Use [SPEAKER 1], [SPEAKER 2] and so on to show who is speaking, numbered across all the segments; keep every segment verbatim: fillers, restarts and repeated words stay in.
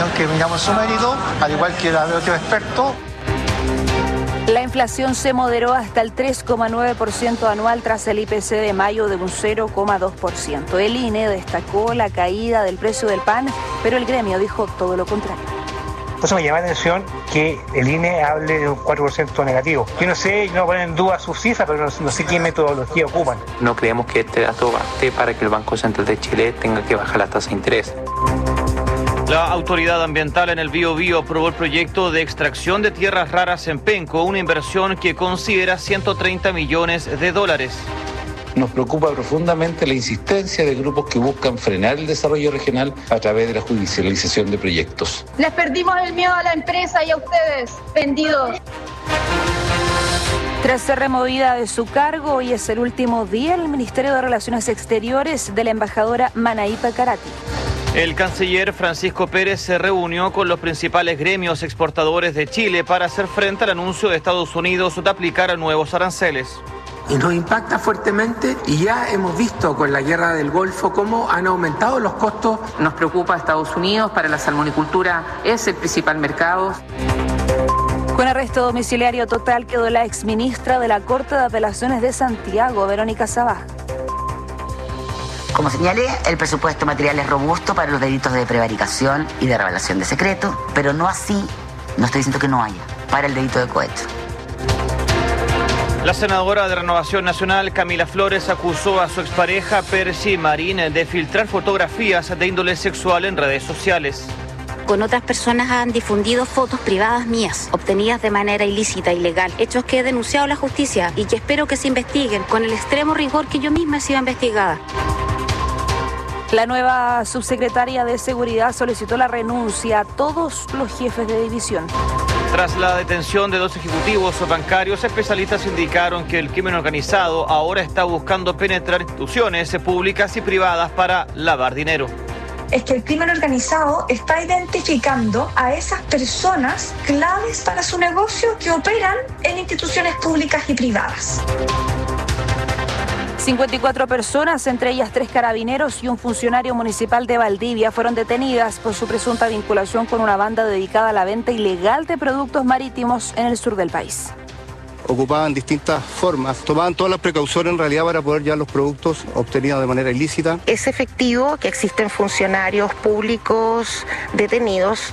[SPEAKER 1] opinión que miramos su mérito, al igual que la de otros expertos.
[SPEAKER 2] La inflación se moderó hasta el tres coma nueve por ciento anual tras el I P C de mayo de un cero coma dos por ciento. El I N E destacó la caída del precio del pan, pero el gremio dijo todo lo contrario.
[SPEAKER 3] Por eso me llama la atención que el I N E hable de un cuatro por ciento negativo. Yo no sé, no ponen en duda sus cifras, pero no, no sé qué metodología ocupan.
[SPEAKER 4] No creemos que este dato baste para que el Banco Central de Chile tenga que bajar la tasa de interés.
[SPEAKER 5] La autoridad ambiental en el Biobío aprobó el proyecto de extracción de tierras raras en Penco, una inversión que considera ciento treinta millones de dólares.
[SPEAKER 6] Nos preocupa profundamente la insistencia de grupos que buscan frenar el desarrollo regional a través de la judicialización de proyectos.
[SPEAKER 7] Les perdimos el miedo a la empresa y a ustedes, vendidos.
[SPEAKER 2] Tras ser removida de su cargo, hoy es el último día en el Ministerio de Relaciones Exteriores de la embajadora Manaípa Karati.
[SPEAKER 5] El canciller Francisco Pérez se reunió con los principales gremios exportadores de Chile para hacer frente al anuncio de Estados Unidos de aplicar nuevos aranceles.
[SPEAKER 8] Y nos impacta fuertemente y ya hemos visto con la guerra del Golfo cómo han aumentado los costos.
[SPEAKER 9] Nos preocupa Estados Unidos, para la salmonicultura es el principal mercado.
[SPEAKER 2] Con arresto domiciliario total quedó la exministra de la Corte de Apelaciones de Santiago, Verónica Sabaj.
[SPEAKER 10] Como señalé, el presupuesto material es robusto para los delitos de prevaricación y de revelación de secreto, pero no así, no estoy diciendo que no haya, para el delito de cohecho.
[SPEAKER 5] La senadora de Renovación Nacional, Camila Flores, acusó a su expareja, Percy Marín, de filtrar fotografías de índole sexual en redes sociales.
[SPEAKER 11] Con otras personas han difundido fotos privadas mías, obtenidas de manera ilícita, ilegal, hechos que he denunciado a la justicia y que espero que se investiguen con el extremo rigor que yo misma he sido investigada.
[SPEAKER 2] La nueva subsecretaria de Seguridad solicitó la renuncia a todos los jefes de división.
[SPEAKER 5] Tras la detención de dos ejecutivos bancarios, especialistas indicaron que el crimen organizado ahora está buscando penetrar instituciones públicas y privadas para lavar dinero.
[SPEAKER 12] Es que el crimen organizado está identificando a esas personas claves para su negocio que operan en instituciones públicas y privadas.
[SPEAKER 2] cincuenta y cuatro personas, entre ellas tres carabineros y un funcionario municipal de Valdivia, fueron detenidas por su presunta vinculación con una banda dedicada a la venta ilegal de productos marítimos en el sur del país.
[SPEAKER 13] Ocupaban distintas formas, tomaban todas las precauciones en realidad para poder llevar los productos obtenidos de manera ilícita.
[SPEAKER 14] Es efectivo que existen funcionarios públicos detenidos.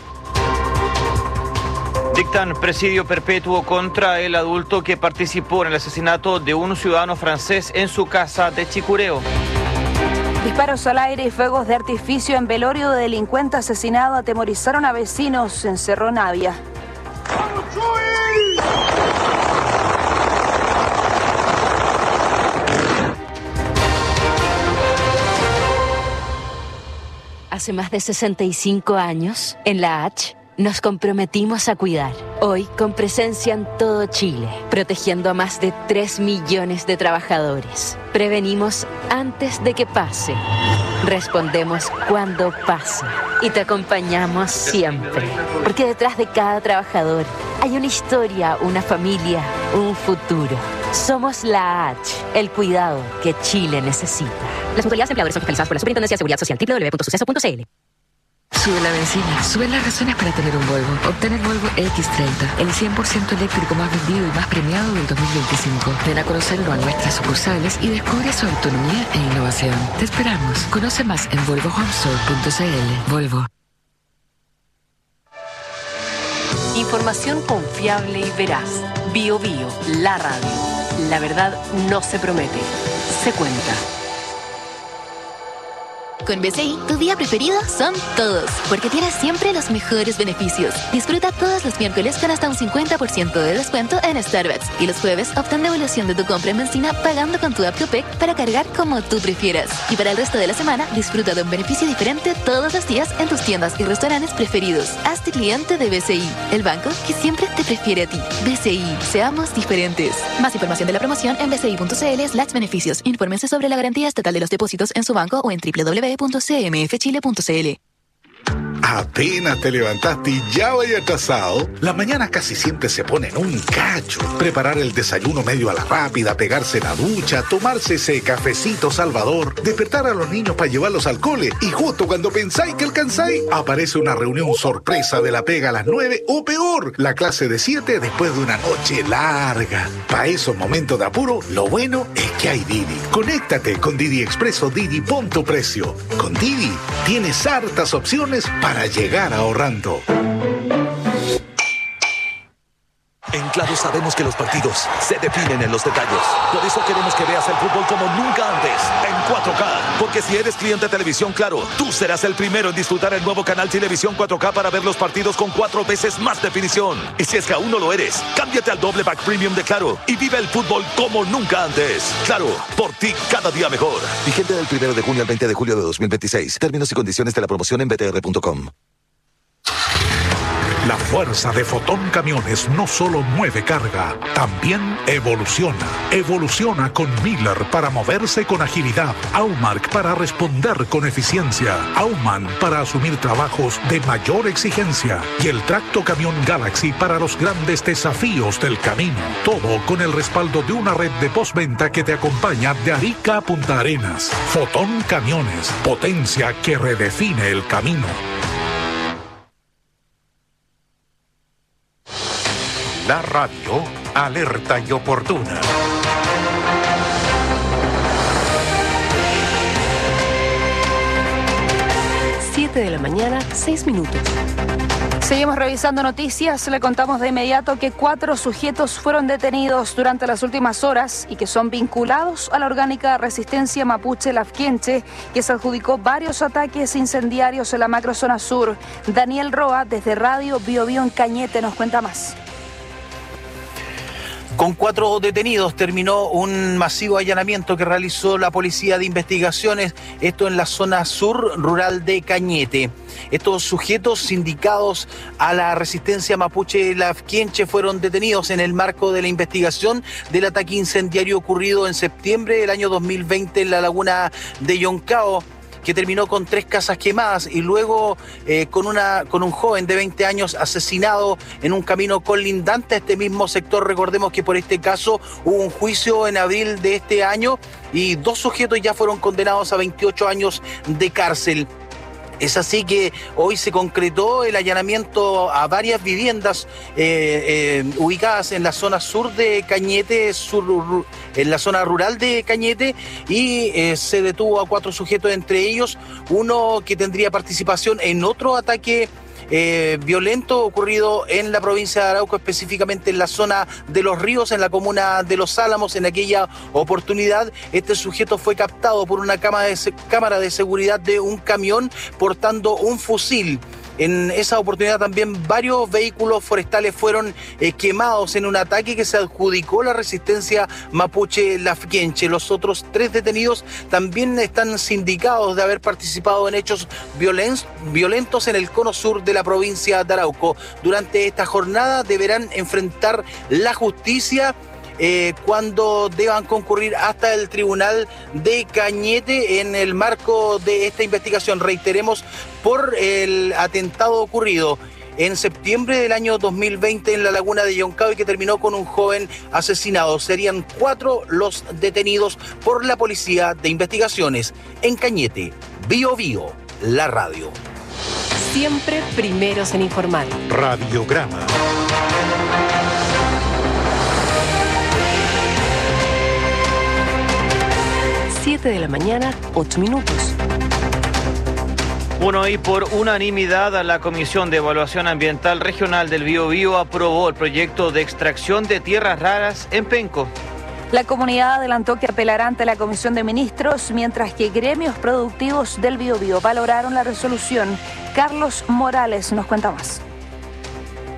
[SPEAKER 5] Dictan presidio perpetuo contra el adulto que participó en el asesinato de un ciudadano francés en su casa de Chicureo.
[SPEAKER 2] Disparos al aire y fuegos de artificio en velorio de delincuente asesinado atemorizaron a vecinos en Cerro Navia.
[SPEAKER 15] Hace más de sesenta y cinco años, en la H, nos comprometimos a cuidar. Hoy, con presencia en todo Chile, protegiendo a más de tres millones de trabajadores. Prevenimos antes de que pase. Respondemos cuando pase. Y te acompañamos siempre. Porque detrás de cada trabajador hay una historia, una familia, un futuro. Somos la H, el cuidado que Chile necesita.
[SPEAKER 16] Las autoridades empleadores son fiscalizadas por la Superintendencia de Seguridad Social. doble u doble u doble u punto suceso punto c l.
[SPEAKER 17] Sube la benzina, suben las razones para tener un Volvo. Obtén el Volvo equis treinta, el cien por ciento eléctrico más vendido y más premiado del dos mil veinticinco. Ven a conocerlo a nuestras sucursales y descubre su autonomía e innovación. Te esperamos. Conoce más en volvo home store punto c l. Volvo.
[SPEAKER 18] Información confiable y veraz. Bio Bio, la radio. La verdad no se promete, se cuenta.
[SPEAKER 19] Con B C I, tu día preferido son todos, porque tienes siempre los mejores beneficios. Disfruta todos los miércoles con hasta un cincuenta por ciento de descuento en Starbucks. Y los jueves, obtén devolución de tu compra en benzina pagando con tu app Copec para cargar como tú prefieras. Y para el resto de la semana, disfruta de un beneficio diferente todos los días en tus tiendas y restaurantes preferidos. Hazte cliente de B C I, el banco que siempre te prefiere a ti. B C I, seamos diferentes. Más información de la promoción en bci punto c l slash beneficios. Infórmense sobre la garantía estatal de los depósitos en su banco o en doble u doble u doble u punto c m f chile punto c l.
[SPEAKER 20] Apenas te levantaste y ya vaya atrasado. Las mañanas casi siempre se ponen un cacho. Preparar el desayuno medio a la rápida, pegarse la ducha, tomarse ese cafecito salvador, despertar a los niños para llevarlos al cole y justo cuando pensáis que alcanzáis, aparece una reunión sorpresa de la pega a las nueve o peor, la clase de siete después de una noche larga. Para esos momentos de apuro, lo bueno es que hay Didi. Conéctate con Didi Expreso Didi, pon tu precio. Con Didi tienes hartas opciones para llegar ahorrando.
[SPEAKER 21] En Claro sabemos que los partidos se definen en los detalles. Por eso queremos que veas el fútbol como nunca antes, en cuatro K. Porque si eres cliente de Televisión Claro, tú serás el primero en disfrutar el nuevo canal Televisión cuatro K para ver los partidos con cuatro veces más definición. Y si es que aún no lo eres, cámbiate al doble pack premium de Claro y vive el fútbol como nunca antes. Claro, por ti cada día mejor. Vigente del primero de junio al veinte de julio de dos mil veintiséis. Términos y condiciones de la promoción en b t r punto com.
[SPEAKER 22] La fuerza de Fotón Camiones no solo mueve carga, también evoluciona. Evoluciona con Miller para moverse con agilidad, Aumark para responder con eficiencia, Auman para asumir trabajos de mayor exigencia y el Tracto Camión Galaxy para los grandes desafíos del camino. Todo con el respaldo de una red de postventa que te acompaña de Arica a Punta Arenas. Fotón Camiones, potencia que redefine el camino. La radio, alerta y oportuna.
[SPEAKER 18] siete de la mañana, seis minutos.
[SPEAKER 2] Seguimos revisando noticias. Le contamos de inmediato que cuatro sujetos fueron detenidos durante las últimas horas y que son vinculados a la orgánica Resistencia Mapuche Lafkenche, que se adjudicó varios ataques incendiarios en la macrozona sur. Daniel Roa, desde Radio Bio Bio en Cañete, nos cuenta más.
[SPEAKER 5] Con cuatro detenidos terminó un masivo allanamiento que realizó la Policía de Investigaciones, esto en la zona sur rural de Cañete. Estos sujetos sindicados a la Resistencia Mapuche Lafkenche fueron detenidos en el marco de la investigación del ataque incendiario ocurrido en septiembre del año dos mil veinte en la laguna de Yoncao, que terminó con tres casas quemadas y luego eh, con, una, con un joven de veinte años asesinado en un camino colindante a este mismo sector. Recordemos que por este caso hubo un juicio en abril de este año y dos sujetos ya fueron condenados a veintiocho años de cárcel. Es así que hoy se concretó el allanamiento a varias viviendas eh, eh, ubicadas en la zona sur de Cañete, sur, en la zona rural de Cañete, y eh, se detuvo a cuatro sujetos, entre ellos uno que tendría participación en otro ataque Eh, violento ocurrido en la provincia de Arauco, específicamente en la zona de Los Ríos, en la comuna de Los Álamos. En aquella oportunidad, este sujeto fue captado por una cámara de, cámara de seguridad de un camión portando un fusil. En esa oportunidad también varios vehículos forestales fueron eh, quemados en un ataque que se adjudicó la Resistencia Mapuche Lafkenche. Los otros tres detenidos también están sindicados de haber participado en hechos violen- violentos en el cono sur de la provincia de Arauco. Durante esta jornada deberán enfrentar la justicia Eh, cuando deban concurrir hasta el Tribunal de Cañete en el marco de esta investigación. Reiteremos, por el atentado ocurrido en septiembre del año dos mil veinte en la laguna de Yoncao y que terminó con un joven asesinado. Serían cuatro los detenidos por la Policía de Investigaciones. En Cañete, Bio Bio, la radio.
[SPEAKER 18] Siempre primeros en informar.
[SPEAKER 22] Radiograma.
[SPEAKER 18] siete de la mañana, ocho minutos.
[SPEAKER 5] Bueno, y por unanimidad, la Comisión de Evaluación Ambiental Regional del Biobío aprobó el proyecto de extracción de tierras raras en Penco.
[SPEAKER 2] La comunidad adelantó que apelará ante la Comisión de Ministros, mientras que gremios productivos del Biobío valoraron la resolución. Carlos Morales nos cuenta más.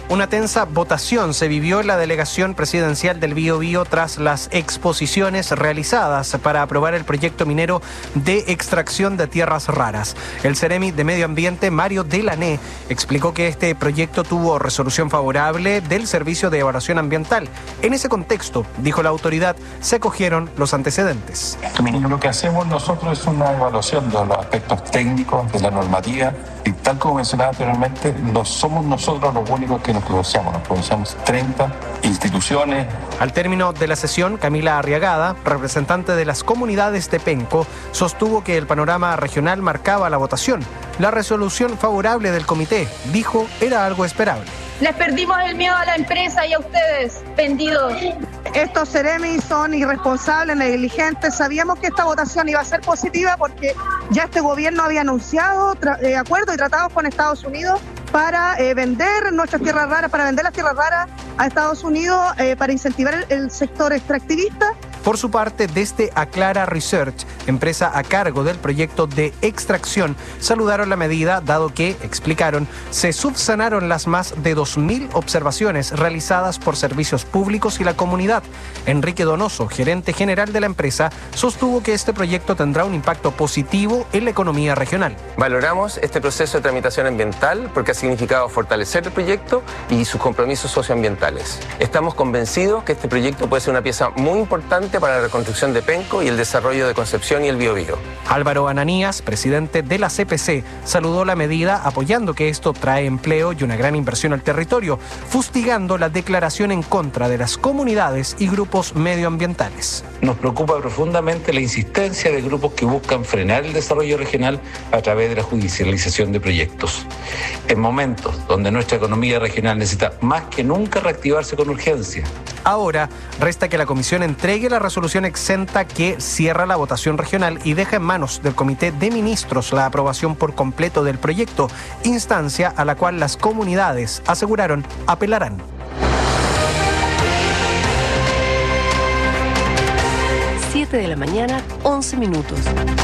[SPEAKER 1] Una tensa votación se vivió en la delegación presidencial del Biobío tras las exposiciones realizadas para aprobar el proyecto minero de extracción de tierras raras. El Ceremi de Medio Ambiente, Mario Delané, explicó que este proyecto tuvo resolución favorable del Servicio de Evaluación Ambiental. En ese contexto, dijo la autoridad, se acogieron los antecedentes.
[SPEAKER 6] Lo que hacemos nosotros es una evaluación de los aspectos técnicos de la normativa y tal como mencionaba anteriormente, no somos nosotros los únicos que nos pronunciamos, nos pronunciamos treinta instituciones.
[SPEAKER 1] Al término de la sesión, Camila Arriagada, representante de las comunidades de Penco, sostuvo que el panorama regional marcaba la votación. La resolución favorable del comité, dijo, era algo esperable.
[SPEAKER 7] Les perdimos el miedo a la empresa y a ustedes, vendidos.
[SPEAKER 3] Estos Ceremis son irresponsables, negligentes. Sabíamos que esta votación iba a ser positiva porque ya este gobierno había anunciado eh, acuerdos y tratados con Estados Unidos para eh, vender nuestras tierras raras, para vender las tierras raras a Estados Unidos, eh, para incentivar el, el sector extractivista.
[SPEAKER 1] Por su parte, desde Aclara Research, empresa a cargo del proyecto de extracción, saludaron la medida, dado que, explicaron, se subsanaron las más de dos mil observaciones realizadas por servicios públicos y la comunidad. Enrique Donoso, gerente general de la empresa, sostuvo que este proyecto tendrá un impacto positivo en la economía regional.
[SPEAKER 23] Valoramos este proceso de tramitación ambiental porque ha significado fortalecer el proyecto y sus compromisos socioambientales. Estamos convencidos que este proyecto puede ser una pieza muy importante para la reconstrucción de Penco y el desarrollo de Concepción y el Biobío.
[SPEAKER 1] Álvaro Ananías, presidente de la C P C, saludó la medida apoyando que esto trae empleo y una gran inversión al territorio, fustigando la declaración en contra de las comunidades y grupos medioambientales.
[SPEAKER 6] Nos preocupa profundamente la insistencia de grupos que buscan frenar el desarrollo regional a través de la judicialización de proyectos. En momentos donde nuestra economía regional necesita más que nunca reactivarse con urgencia.
[SPEAKER 1] Ahora resta que la comisión entregue la resolución exenta que cierra la votación regional y deja en manos del Comité de Ministros la aprobación por completo del proyecto, instancia a la cual las comunidades aseguraron apelarán.
[SPEAKER 18] siete de la mañana, once minutos.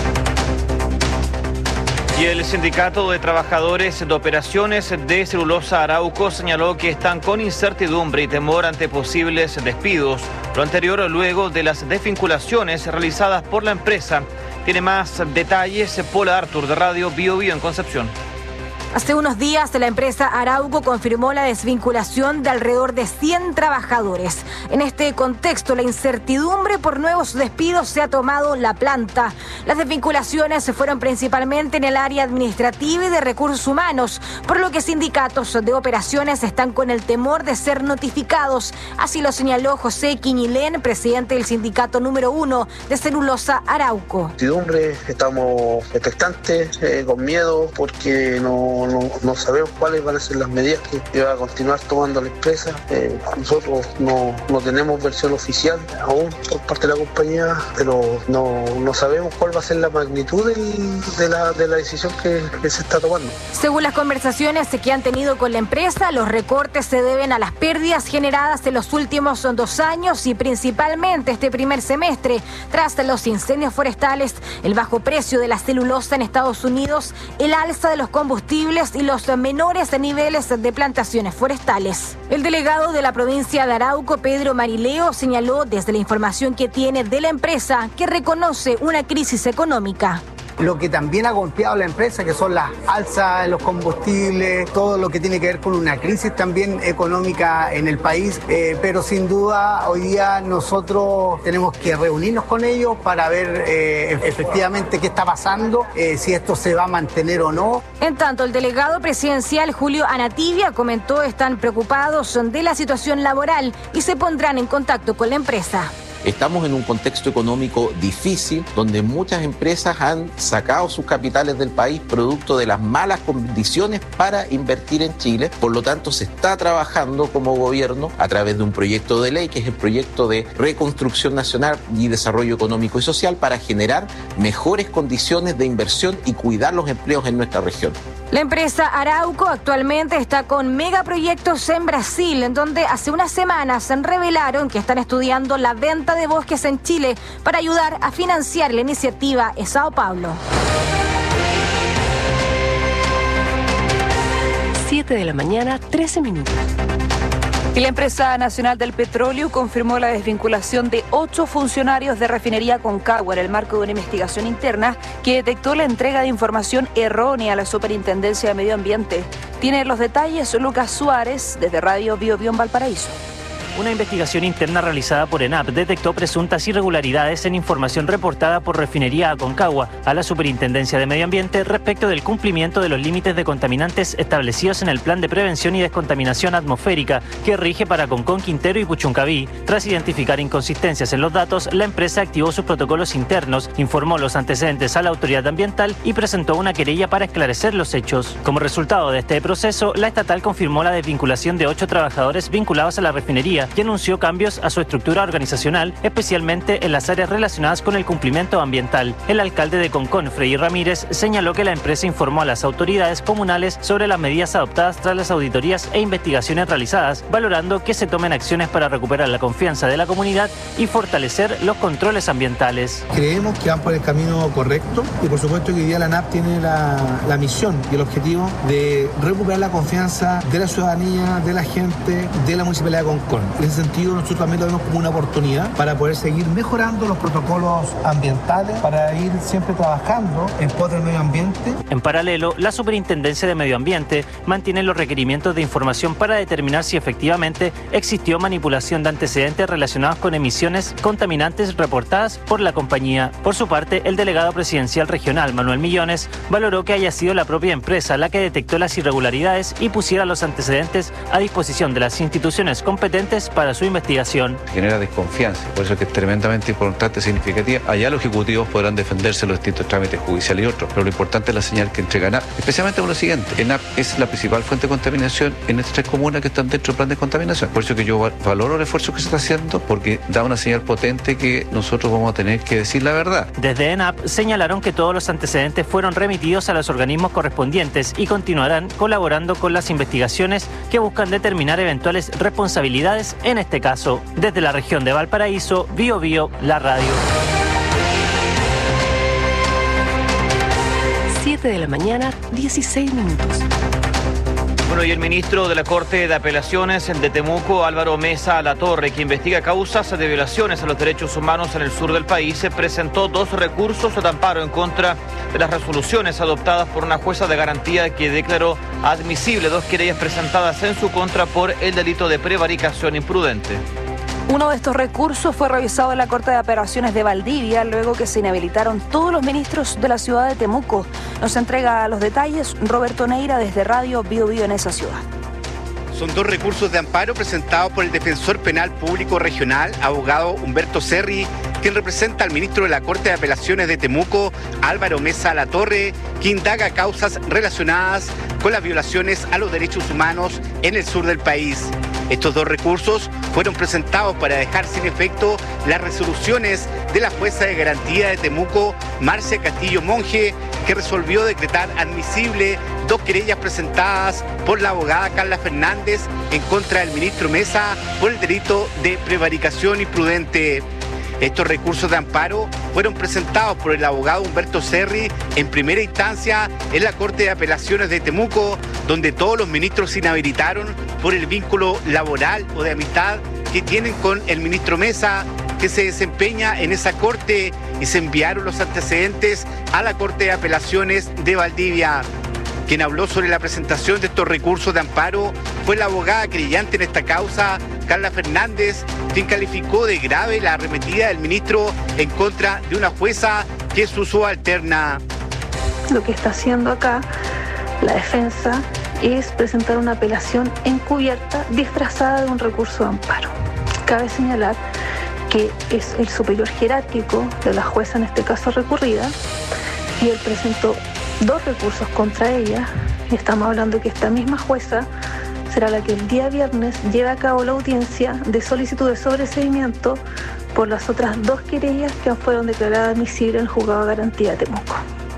[SPEAKER 5] Y el Sindicato de Trabajadores de Operaciones de Celulosa Arauco señaló que están con incertidumbre y temor ante posibles despidos. Lo anterior luego de las desvinculaciones realizadas por la empresa. Tiene más detalles Paula Artur de Radio Biobío en Concepción.
[SPEAKER 2] Hace unos días, la empresa Arauco confirmó la desvinculación de alrededor de cien trabajadores. En este contexto, la incertidumbre por nuevos despidos se ha tomado la planta. Las desvinculaciones se fueron principalmente en el área administrativa y de recursos humanos, por lo que sindicatos de operaciones están con el temor de ser notificados. Así lo señaló José Quiñilén, presidente del sindicato número uno de Celulosa Arauco.
[SPEAKER 24] Incertidumbre, estamos expectantes, eh, con miedo, porque no No, no sabemos cuáles van a ser las medidas que, que va a continuar tomando la empresa. Eh, nosotros no, no tenemos versión oficial aún por parte de la compañía, pero no, no sabemos cuál va a ser la magnitud del, de, la, de la decisión que, que se está tomando.
[SPEAKER 2] Según las conversaciones que han tenido con la empresa, los recortes se deben a las pérdidas generadas en los últimos dos años y principalmente este primer semestre, tras los incendios forestales, el bajo precio de la celulosa en Estados Unidos, el alza de los combustibles y los menores niveles de plantaciones forestales. El delegado de la provincia de Arauco, Pedro Marileo, señaló desde la información que tiene de la empresa que reconoce una crisis económica.
[SPEAKER 25] Lo que también ha golpeado a la empresa, que son las alzas en los combustibles, todo lo que tiene que ver con una crisis también económica en el país, eh, pero sin duda hoy día nosotros tenemos que reunirnos con ellos para ver eh, efectivamente qué está pasando, eh, si esto se va a mantener o no.
[SPEAKER 2] En tanto, el delegado presidencial Julio Anativia comentó están preocupados de la situación laboral y se pondrán en contacto con la empresa.
[SPEAKER 26] Estamos en un contexto económico difícil donde muchas empresas han sacado sus capitales del país producto de las malas condiciones para invertir en Chile. Por lo tanto, se está trabajando como gobierno a través de un proyecto de ley que es el proyecto de Reconstrucción Nacional y Desarrollo Económico y Social para generar mejores condiciones de inversión y cuidar los empleos en nuestra región.
[SPEAKER 2] La empresa Arauco actualmente está con megaproyectos en Brasil, en donde hace unas semanas revelaron que están estudiando la venta de bosques en Chile para ayudar a financiar la iniciativa en Sao Paulo.
[SPEAKER 18] siete de la mañana, trece minutos.
[SPEAKER 2] Y la empresa nacional del petróleo confirmó la desvinculación de ocho funcionarios de refinería Aconcagua en el marco de una investigación interna que detectó la entrega de información errónea a la Superintendencia de Medio Ambiente. Tiene los detalles Lucas Suárez desde Radio Bio Bio en Valparaíso.
[SPEAKER 4] Una investigación interna realizada por ENAP detectó presuntas irregularidades en información reportada por Refinería Aconcagua a la Superintendencia de Medio Ambiente respecto del cumplimiento de los límites de contaminantes establecidos en el Plan de Prevención y Descontaminación Atmosférica que rige para Concón, Quintero y Puchuncaví. Tras identificar inconsistencias en los datos, la empresa activó sus protocolos internos, informó los antecedentes a la autoridad ambiental y presentó una querella para esclarecer los hechos. Como resultado de este proceso, la estatal confirmó la desvinculación de ocho trabajadores vinculados a la refinería y anunció cambios a su estructura organizacional, especialmente en las áreas relacionadas con el cumplimiento ambiental. El alcalde de Concón, Freddy Ramírez, señaló que la empresa informó a las autoridades comunales sobre las medidas adoptadas tras las auditorías e investigaciones realizadas, valorando que se tomen acciones para recuperar la confianza de la comunidad y fortalecer los controles ambientales.
[SPEAKER 8] Creemos que van por el camino correcto y por supuesto que hoy día la ANAP tiene la, la misión y el objetivo de recuperar la confianza de la ciudadanía, de la gente, de la Municipalidad de Concón. En ese sentido, nosotros también lo vemos como una oportunidad para poder seguir mejorando los protocolos ambientales, para ir siempre trabajando en pos del medio ambiente.
[SPEAKER 4] En paralelo, la Superintendencia de Medio Ambiente mantiene los requerimientos de información para determinar si efectivamente existió manipulación de antecedentes relacionados con emisiones contaminantes reportadas por la compañía. Por su parte, el delegado presidencial regional, Manuel Millones, valoró que haya sido la propia empresa la que detectó las irregularidades y pusiera los antecedentes a disposición de las instituciones competentes para su investigación.
[SPEAKER 9] Genera desconfianza, por eso es que es tremendamente importante, significativa. Allá los ejecutivos podrán defenderse los distintos trámites judiciales y otros, pero lo importante es la señal que entrega ENAP, especialmente con lo siguiente: ENAP es la principal fuente de contaminación en estas tres comunas que están dentro del plan de contaminación. Por eso que yo valoro el esfuerzo que se está haciendo, porque da una señal potente que nosotros vamos a tener que decir la verdad.
[SPEAKER 4] Desde ENAP señalaron que todos los antecedentes fueron remitidos a los organismos correspondientes y continuarán colaborando con las investigaciones que buscan determinar eventuales responsabilidades en este caso. Desde la región de Valparaíso, Bio Bio, la radio.
[SPEAKER 18] siete de la mañana, dieciséis minutos.
[SPEAKER 10] Bueno, y el ministro de la Corte de Apelaciones de Temuco, Álvaro Mesa Latorre, que investiga causas de violaciones a los derechos humanos en el sur del país, presentó dos recursos de amparo en contra de las resoluciones adoptadas por una jueza de garantía que declaró admisible dos querellas presentadas en su contra por el delito de prevaricación imprudente.
[SPEAKER 2] Uno de estos recursos fue revisado en la Corte de Apelaciones de Valdivia, luego que se inhabilitaron todos los ministros de la ciudad de Temuco. Nos entrega los detalles Roberto Neira desde Radio Bio Bio en esa ciudad.
[SPEAKER 11] Son dos recursos de amparo presentados por el Defensor Penal Público Regional, abogado Humberto Serri, quien representa al ministro de la Corte de Apelaciones de Temuco, Álvaro Mesa Latorre, que indaga causas relacionadas con las violaciones a los derechos humanos en el sur del país. Estos dos recursos fueron presentados para dejar sin efecto las resoluciones de la jueza de garantía de Temuco, Marcia Castillo Monge, que resolvió decretar admisible dos querellas presentadas por la abogada Carla Fernández en contra del ministro Mesa por el delito de prevaricación imprudente. Estos recursos de amparo fueron presentados por el abogado Humberto Serri en primera instancia en la Corte de Apelaciones de Temuco, donde todos los ministros se inhabilitaron por el vínculo laboral o de amistad que tienen con el ministro Mesa, que se desempeña en esa corte, y se enviaron los antecedentes a la Corte de Apelaciones de Valdivia. Quien habló sobre la presentación de estos recursos de amparo fue la abogada querellante en esta causa, Carla Fernández, quien calificó de grave la arremetida del ministro en contra de una jueza que es su subalterna.
[SPEAKER 12] Lo que está haciendo acá la defensa es presentar una apelación encubierta disfrazada de un recurso de amparo. Cabe señalar que es el superior jerárquico de la jueza, en este caso recurrida, y él presentó dos recursos contra ella, y estamos hablando que esta misma jueza será la que el día viernes lleve a cabo la audiencia de solicitud de sobreseimiento por las otras dos querellas que fueron declaradas admisibles en el juzgado de garantía de Temuco.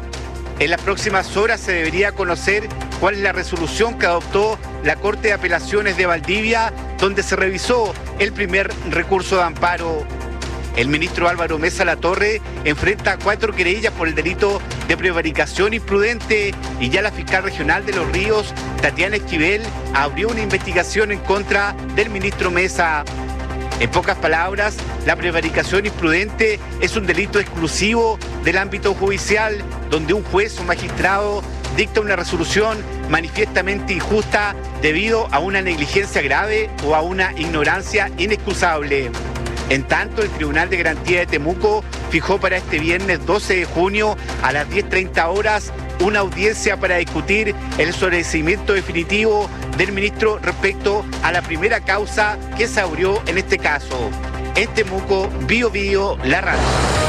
[SPEAKER 11] En las próximas horas se debería conocer cuál es la resolución que adoptó la Corte de Apelaciones de Valdivia, donde se revisó el primer recurso de amparo. El ministro Álvaro Mesa Latorre enfrenta cuatro querellas por el delito de prevaricación imprudente y ya la fiscal regional de Los Ríos, Tatiana Esquivel, abrió una investigación en contra del ministro Mesa. En pocas palabras, la prevaricación imprudente es un delito exclusivo del ámbito judicial, donde un juez o magistrado dicta una resolución manifiestamente injusta debido a una negligencia grave o a una ignorancia inexcusable. En tanto, el Tribunal de Garantía de Temuco fijó para este viernes doce de junio a las diez treinta horas una audiencia para discutir el sobreseimiento definitivo del ministro respecto a la primera causa que se abrió en este caso. En Temuco, Bio Bio, la radio.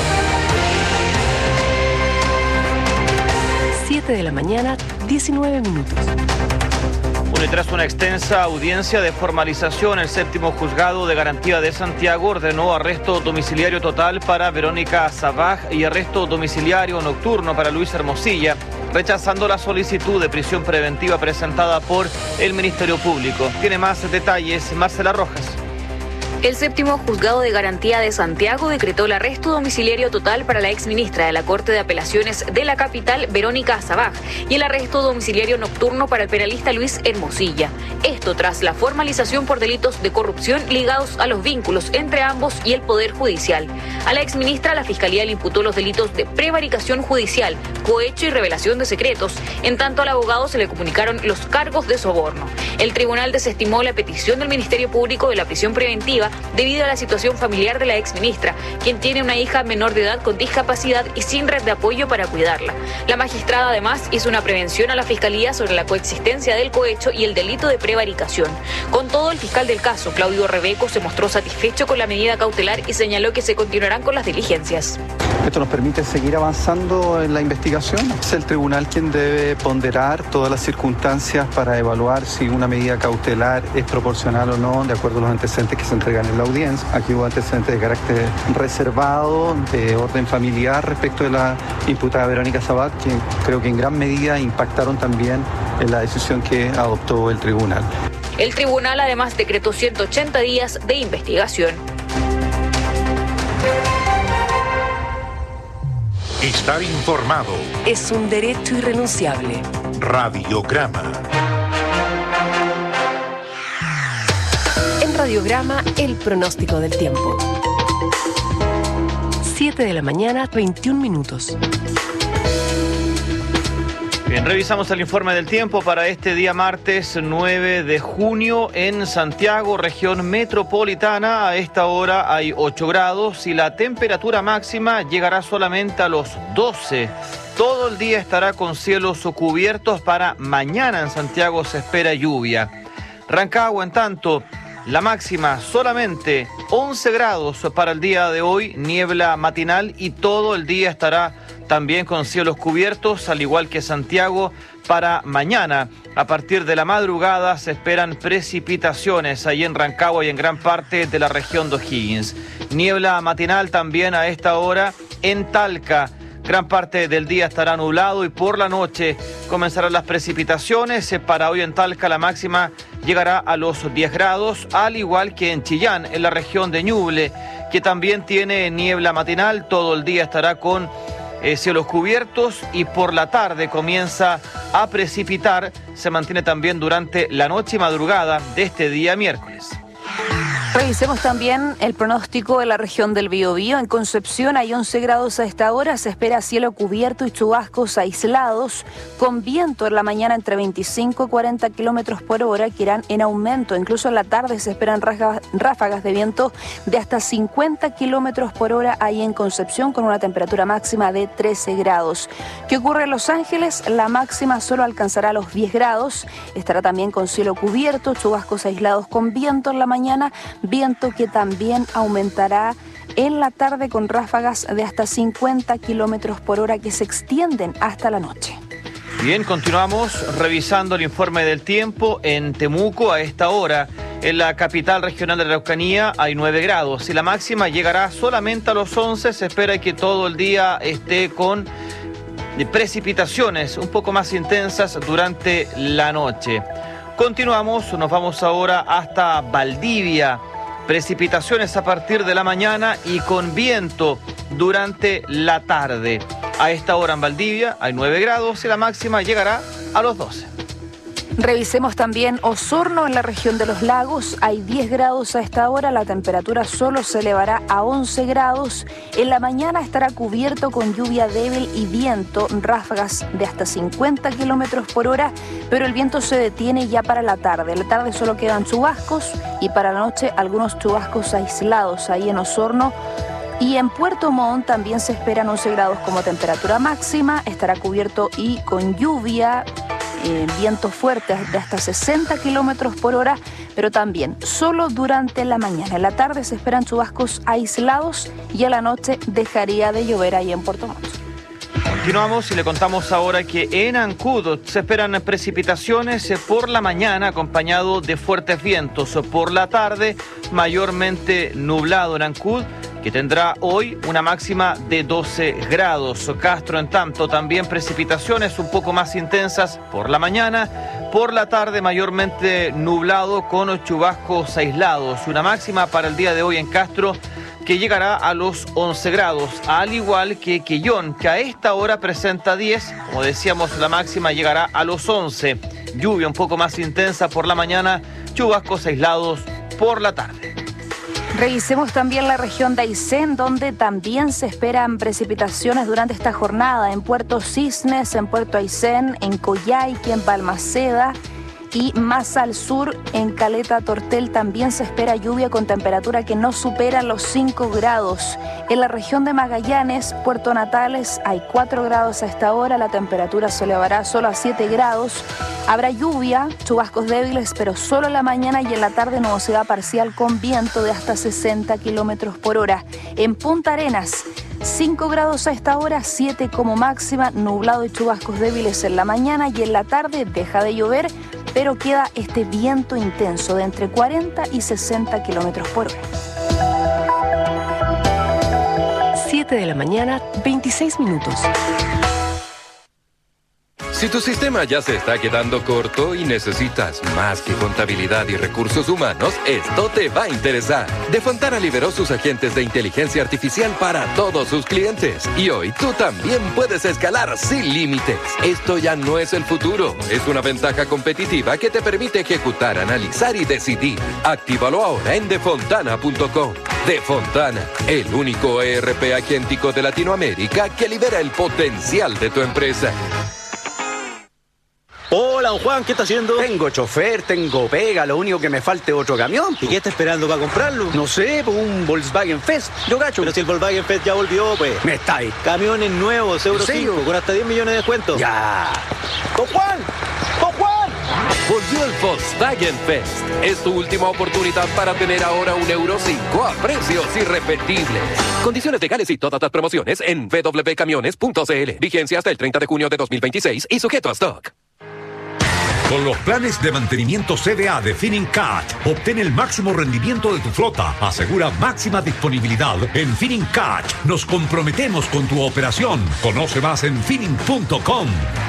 [SPEAKER 18] siete de la mañana, diecinueve minutos.
[SPEAKER 10] Bueno, y tras una extensa audiencia de formalización, el séptimo juzgado de garantía de Santiago ordenó arresto domiciliario total para Verónica Sabaj y arresto domiciliario nocturno para Luis Hermosilla, rechazando la solicitud de prisión preventiva presentada por el Ministerio Público. Tiene más detalles Marcela Rojas.
[SPEAKER 13] El séptimo juzgado de garantía de Santiago decretó el arresto domiciliario total para la exministra de la Corte de Apelaciones de la capital, Verónica Sabaj, y el arresto domiciliario nocturno para el penalista Luis Hermosilla. Esto tras la formalización por delitos de corrupción ligados a los vínculos entre ambos y el Poder Judicial. A la exministra, la Fiscalía le imputó los delitos de prevaricación judicial, cohecho y revelación de secretos. En tanto, al abogado se le comunicaron los cargos de soborno. El tribunal desestimó la petición del Ministerio Público de la prisión preventiva debido a la situación familiar de la exministra, quien tiene una hija menor de edad con discapacidad y sin red de apoyo para cuidarla. La magistrada además hizo una prevención a la Fiscalía sobre la coexistencia del cohecho y el delito de prevaricación. Con todo, el fiscal del caso, Claudio Rebeco, se mostró satisfecho con la medida cautelar y señaló que se continuarán con las diligencias.
[SPEAKER 14] Esto nos permite seguir avanzando en la investigación. Es el tribunal quien debe ponderar todas las circunstancias para evaluar si una medida cautelar es proporcional o no, de acuerdo a los antecedentes que se entregan en la audiencia. Aquí hubo antecedentes de carácter reservado, de orden familiar respecto de la imputada Verónica Sabaj, que creo que en gran medida impactaron también en la decisión que adoptó el tribunal.
[SPEAKER 13] El tribunal además decretó ciento ochenta días de investigación.
[SPEAKER 22] Estar informado
[SPEAKER 18] es un derecho irrenunciable.
[SPEAKER 22] Radiograma.
[SPEAKER 18] En Radiograma, el pronóstico del tiempo. siete de la mañana, veintiún minutos.
[SPEAKER 10] Bien, revisamos el informe del tiempo para este día martes nueve de junio en Santiago, región metropolitana. A esta hora hay ocho grados y la temperatura máxima llegará solamente a los doce. Todo el día estará con cielos cubiertos. Para mañana en Santiago se espera lluvia. Rancagua, en tanto, la máxima solamente once grados para el día de hoy, niebla matinal y todo el día estará también con cielos cubiertos, al igual que Santiago. Para mañana, a partir de la madrugada, se esperan precipitaciones ahí en Rancagua y en gran parte de la región de O'Higgins. Niebla matinal también a esta hora en Talca. Gran parte del día estará nublado y por la noche comenzarán las precipitaciones. Para hoy en Talca la máxima llegará a los diez grados, al igual que en Chillán, en la región de Ñuble, que también tiene niebla matinal. Todo el día estará con Eh, cielos cubiertos y por la tarde comienza a precipitar. Se mantiene también durante la noche y madrugada de este día miércoles.
[SPEAKER 2] Revisemos también el pronóstico de la región del Biobío. En Concepción hay once grados a esta hora, se espera cielo cubierto y chubascos aislados, con viento en la mañana entre veinticinco y cuarenta kilómetros por hora, que irán en aumento. Incluso en la tarde se esperan ráfagas de viento de hasta cincuenta kilómetros por hora ahí en Concepción, con una temperatura máxima de trece grados. ¿Qué ocurre en Los Ángeles? La máxima solo alcanzará los diez grados, estará también con cielo cubierto, chubascos aislados con viento en la mañana, viento que también aumentará en la tarde con ráfagas de hasta cincuenta kilómetros por hora que se extienden hasta la noche.
[SPEAKER 10] Bien, continuamos revisando el informe del tiempo en Temuco a esta hora. En la capital regional de la Araucanía hay nueve grados y la máxima llegará solamente a los once. Se espera que todo el día esté con precipitaciones un poco más intensas durante la noche. Continuamos, nos vamos ahora hasta Valdivia. precipitaciones a partir de la mañana y con viento durante la tarde. A esta hora en Valdivia hay nueve grados y la máxima llegará a los doce.
[SPEAKER 2] Revisemos también Osorno, en la región de los lagos. Hay diez grados a esta hora, la temperatura solo se elevará a once grados. En la mañana estará cubierto con lluvia débil y viento, ráfagas de hasta cincuenta kilómetros por hora, pero el viento se detiene ya para la tarde. En la tarde solo quedan chubascos y para la noche algunos chubascos aislados ahí en Osorno. Y en Puerto Montt también se esperan once grados como temperatura máxima, estará cubierto y con lluvia, Eh, vientos fuertes de hasta sesenta kilómetros por hora, pero también solo durante la mañana. En la tarde se esperan chubascos aislados y a la noche dejaría de llover ahí en Puerto Montt.
[SPEAKER 10] Continuamos y le contamos ahora que en Ancud se esperan precipitaciones por la mañana acompañado de fuertes vientos. Por la tarde, mayormente nublado en Ancud, que tendrá hoy una máxima de doce grados. Castro, en tanto, también precipitaciones un poco más intensas por la mañana. Por la tarde, mayormente nublado con chubascos aislados. Una máxima para el día de hoy en Castro que llegará a los once grados, al igual que Quillón, que a esta hora presenta diez. Como decíamos, la máxima llegará a los once. Lluvia un poco más intensa por la mañana, chubascos aislados por la tarde.
[SPEAKER 2] Revisemos también la región de Aysén, donde también se esperan precipitaciones durante esta jornada. En Puerto Cisnes, en Puerto Aysén, en Coyhaique, en Balmaceda y más al sur, en Caleta Tortel, también se espera lluvia con temperatura que no supera los cinco grados. En la región de Magallanes, Puerto Natales, hay cuatro grados a esta hora, la temperatura se elevará solo a siete grados. Habrá lluvia, chubascos débiles, pero solo en la mañana y en la tarde nubosidad parcial con viento de hasta sesenta kilómetros por hora. En Punta Arenas, cinco grados a esta hora, siete como máxima, nublado y chubascos débiles en la mañana y en la tarde deja de llover, pero queda este viento intenso de entre cuarenta y sesenta kilómetros por hora.
[SPEAKER 18] siete de la mañana, veintiséis minutos.
[SPEAKER 15] Si tu sistema ya se está quedando corto y necesitas más que contabilidad y recursos humanos, esto te va a interesar. De Fontana liberó sus agentes de inteligencia artificial para todos sus clientes. Y hoy tú también puedes escalar sin límites. Esto ya no es el futuro. Es una ventaja competitiva que te permite ejecutar, analizar y decidir. Actívalo ahora en defontana punto com. Defontana, el único E R P agéntico de Latinoamérica que libera el potencial de tu empresa.
[SPEAKER 16] Hola, don Juan, ¿qué está haciendo? Tengo chofer, tengo pega, lo único que me falta es otro camión. ¿Y qué está esperando para comprarlo? No sé, pues un Volkswagen Fest, yo gacho. Pero si el Volkswagen Fest ya volvió, pues. Me está ahí. Camiones nuevos, Euro cinco, con hasta diez millones de descuento. Ya. ¡Don Juan! ¡Don Juan!
[SPEAKER 15] Volvió el Volkswagen Fest. Es tu última oportunidad para tener ahora un Euro cinco a precios irrepetibles. Condiciones legales y todas las promociones en w w w punto camiones punto c l. Vigencia hasta el treinta de junio de dos mil veintiséis y sujeto a stock.
[SPEAKER 22] Con los planes de mantenimiento C D A de Finincat, obtén el máximo rendimiento de tu flota. Asegura máxima disponibilidad. En Finincat nos comprometemos con tu operación. Conoce más en finin punto com.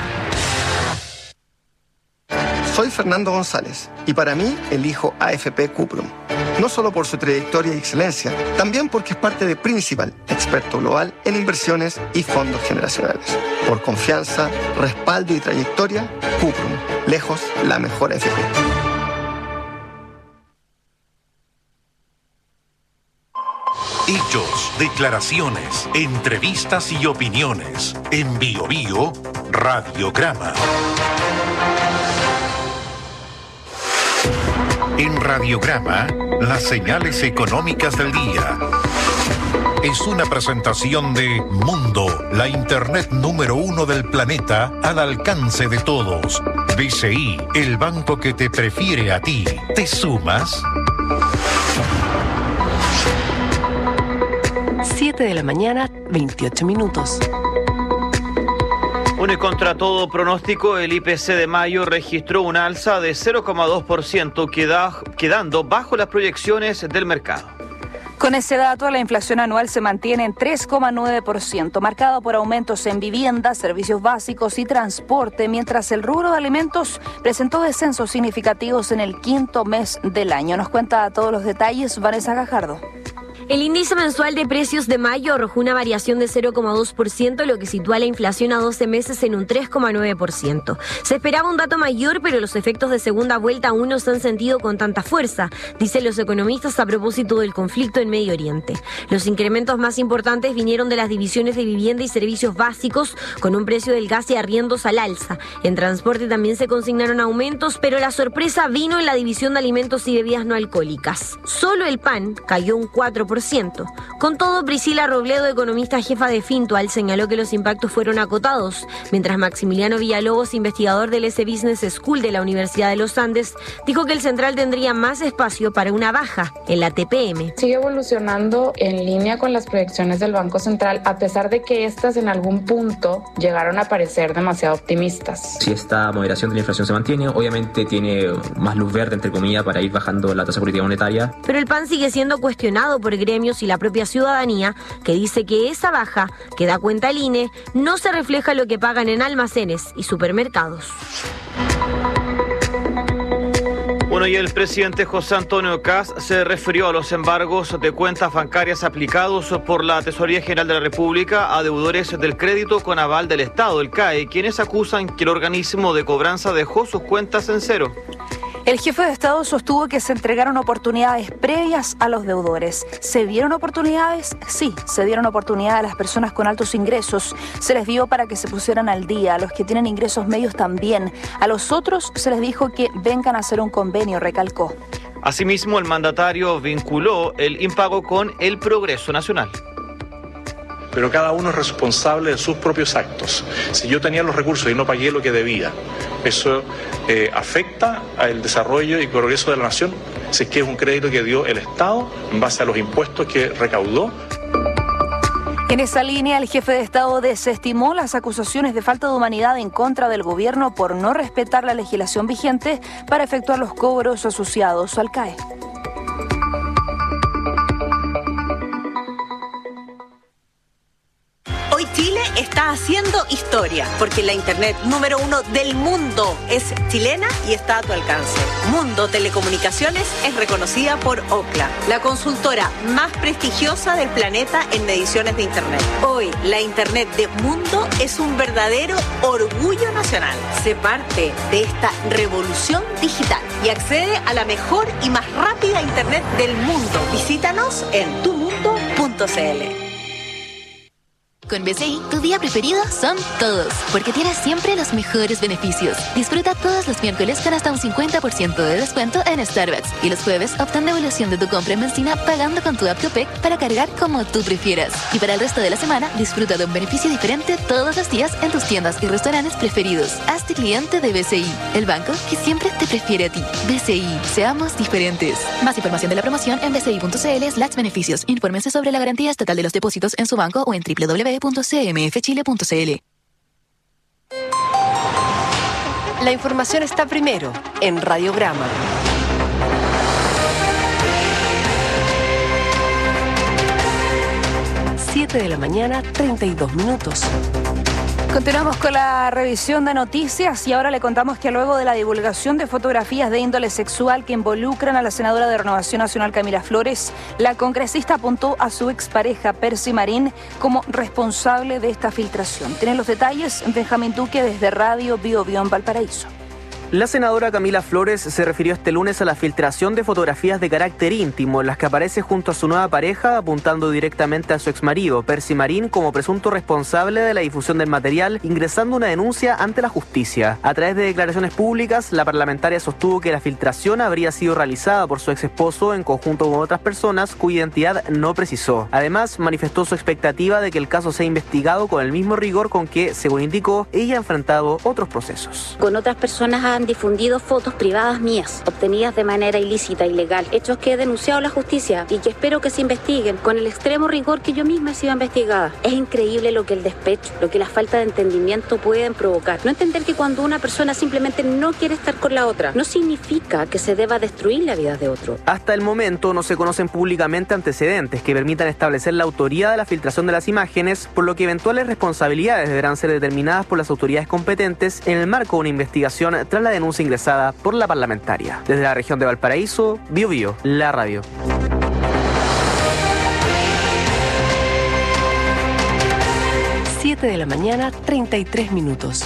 [SPEAKER 17] Soy Fernando González y para mí elijo A F P Cuprum. No solo por su trayectoria y excelencia, también porque es parte de Principal, experto global en inversiones y fondos generacionales. Por confianza, respaldo y trayectoria, Cuprum, lejos la mejor A F P.
[SPEAKER 22] Hechos, declaraciones, entrevistas y opiniones. En Bio Bio, Radiograma. En Radiograma, las señales económicas del día. Es una presentación de Mundo, la internet número uno del planeta al alcance de todos. B C I, el banco que te prefiere a ti. ¿Te sumas?
[SPEAKER 18] siete de la mañana, veintiocho minutos.
[SPEAKER 10] Bueno, y contra todo pronóstico, el I P C de mayo registró un alza de cero coma dos por ciento, queda, quedando bajo las proyecciones del mercado.
[SPEAKER 2] Con ese dato, la inflación anual se mantiene en tres coma nueve por ciento, marcado por aumentos en vivienda, servicios básicos y transporte, mientras el rubro de alimentos presentó descensos significativos en el quinto mes del año. Nos cuenta todos los detalles Vanessa Gajardo.
[SPEAKER 3] El índice mensual de precios de mayo arrojó una variación de cero coma dos por ciento, lo que sitúa la inflación a doce meses en un tres coma nueve por ciento. Se esperaba un dato mayor, pero los efectos de segunda vuelta aún no se han sentido con tanta fuerza, dicen los economistas a propósito del conflicto en Medio Oriente. Los incrementos más importantes vinieron de las divisiones de vivienda y servicios básicos, con un precio del gas y arriendos al alza. En transporte también se consignaron aumentos, pero la sorpresa vino en la división de alimentos y bebidas no alcohólicas. Solo el pan cayó un cuatro por ciento. Con todo, Priscila Robledo, economista jefa de Fintual, señaló que los impactos fueron acotados, mientras Maximiliano Villalobos, investigador del S Business School de la Universidad de los Andes, dijo que el central tendría más espacio para una baja en la T P M.
[SPEAKER 7] Sigue evolucionando en línea con las proyecciones del Banco Central, a pesar de que estas en algún punto llegaron a parecer demasiado optimistas.
[SPEAKER 19] Si esta moderación de la inflación se mantiene, obviamente tiene más luz verde, entre comillas, para ir bajando la tasa política monetaria.
[SPEAKER 3] Pero el pan sigue siendo cuestionado por gremios y la propia ciudadanía, que dice que esa baja, que da cuenta el I N E, no se refleja en lo que pagan en almacenes y supermercados.
[SPEAKER 10] Bueno, y el presidente José Antonio Kast se refirió a los embargos de cuentas bancarias aplicados por la Tesorería General de la República a deudores del crédito con aval del Estado, el C A E, quienes acusan que el organismo de cobranza dejó sus cuentas en cero.
[SPEAKER 2] El jefe de Estado sostuvo que se entregaron oportunidades previas a los deudores. ¿Se dieron oportunidades? Sí, se dieron oportunidades a las personas con altos ingresos. Se les dio para que se pusieran al día, a los que tienen ingresos medios también. A los otros se les dijo que vengan a hacer un convenio, recalcó.
[SPEAKER 10] Asimismo, el mandatario vinculó el impago con el progreso nacional.
[SPEAKER 20] Pero cada uno es responsable de sus propios actos. Si yo tenía los recursos y no pagué lo que debía, ¿eso eh, afecta al desarrollo y progreso de la nación? Si es que es un crédito que dio el Estado en base a los impuestos que recaudó.
[SPEAKER 2] En esa línea, el jefe de Estado desestimó las acusaciones de falta de humanidad en contra del gobierno por no respetar la legislación vigente para efectuar los cobros asociados al C A E.
[SPEAKER 21] Hoy Chile está haciendo historia, porque la internet número uno del mundo es chilena y está a tu alcance. Mundo Telecomunicaciones es reconocida por Ookla, la consultora más prestigiosa del planeta en mediciones de internet. Hoy, la internet de Mundo es un verdadero orgullo nacional. Sé parte de esta revolución digital y accede a la mejor y más rápida internet del mundo. Visítanos en tu mundo punto c l.
[SPEAKER 23] Con B C I, tu día preferido son todos, porque tienes siempre los mejores beneficios. Disfruta todos los miércoles con hasta un cincuenta por ciento de descuento en Starbucks. Y los jueves obtén devolución de tu compra en benzina pagando con tu app Copec para cargar como tú prefieras. Y para el resto de la semana, disfruta de un beneficio diferente todos los días en tus tiendas y restaurantes preferidos. Hazte cliente de B C I, el banco que siempre te prefiere a ti. B C I, seamos diferentes. Más información de la promoción en bci punto c l slash beneficios. Infórmense sobre la garantía estatal de los depósitos en su banco o en w w w punto c m f chile punto c l.
[SPEAKER 18] La información está primero en Radiograma. siete de la mañana, treinta y dos minutos.
[SPEAKER 2] Continuamos con la revisión de noticias y ahora le contamos que luego de la divulgación de fotografías de índole sexual que involucran a la senadora de Renovación Nacional Camila Flores, la congresista apuntó a su expareja Percy Marín como responsable de esta filtración. Tienen los detalles Benjamín Duque desde Radio Bio Bio en Valparaíso.
[SPEAKER 27] La senadora Camila Flores se refirió este lunes a la filtración de fotografías de carácter íntimo en las que aparece junto a su nueva pareja, apuntando directamente a su exmarido, Percy Marín, como presunto responsable de la difusión del material, ingresando una denuncia ante la justicia. A través de declaraciones públicas, la parlamentaria sostuvo que la filtración habría sido realizada por su ex esposo en conjunto con otras personas cuya identidad no precisó. Además, manifestó su expectativa de que el caso sea investigado con el mismo rigor con que, según indicó, ella ha enfrentado otros procesos.
[SPEAKER 28] Con otras personas han
[SPEAKER 1] han difundido fotos privadas mías, obtenidas de manera ilícita, ilegal, hechos que he denunciado a la justicia y que espero que se investiguen con el extremo rigor que yo misma he sido investigada. Es increíble lo que el despecho, lo que la falta de entendimiento pueden provocar. No entender que cuando una persona simplemente no quiere estar con la otra, no significa que se deba destruir la vida de otro.
[SPEAKER 27] Hasta el momento no se conocen públicamente antecedentes que permitan establecer la autoría de la filtración de las imágenes, por lo que eventuales responsabilidades deberán ser determinadas por las autoridades competentes en el marco de una investigación tras la denuncia ingresada por la parlamentaria. Desde la región de Valparaíso, Bio Bio, la radio.
[SPEAKER 18] siete de la mañana, treinta y tres minutos.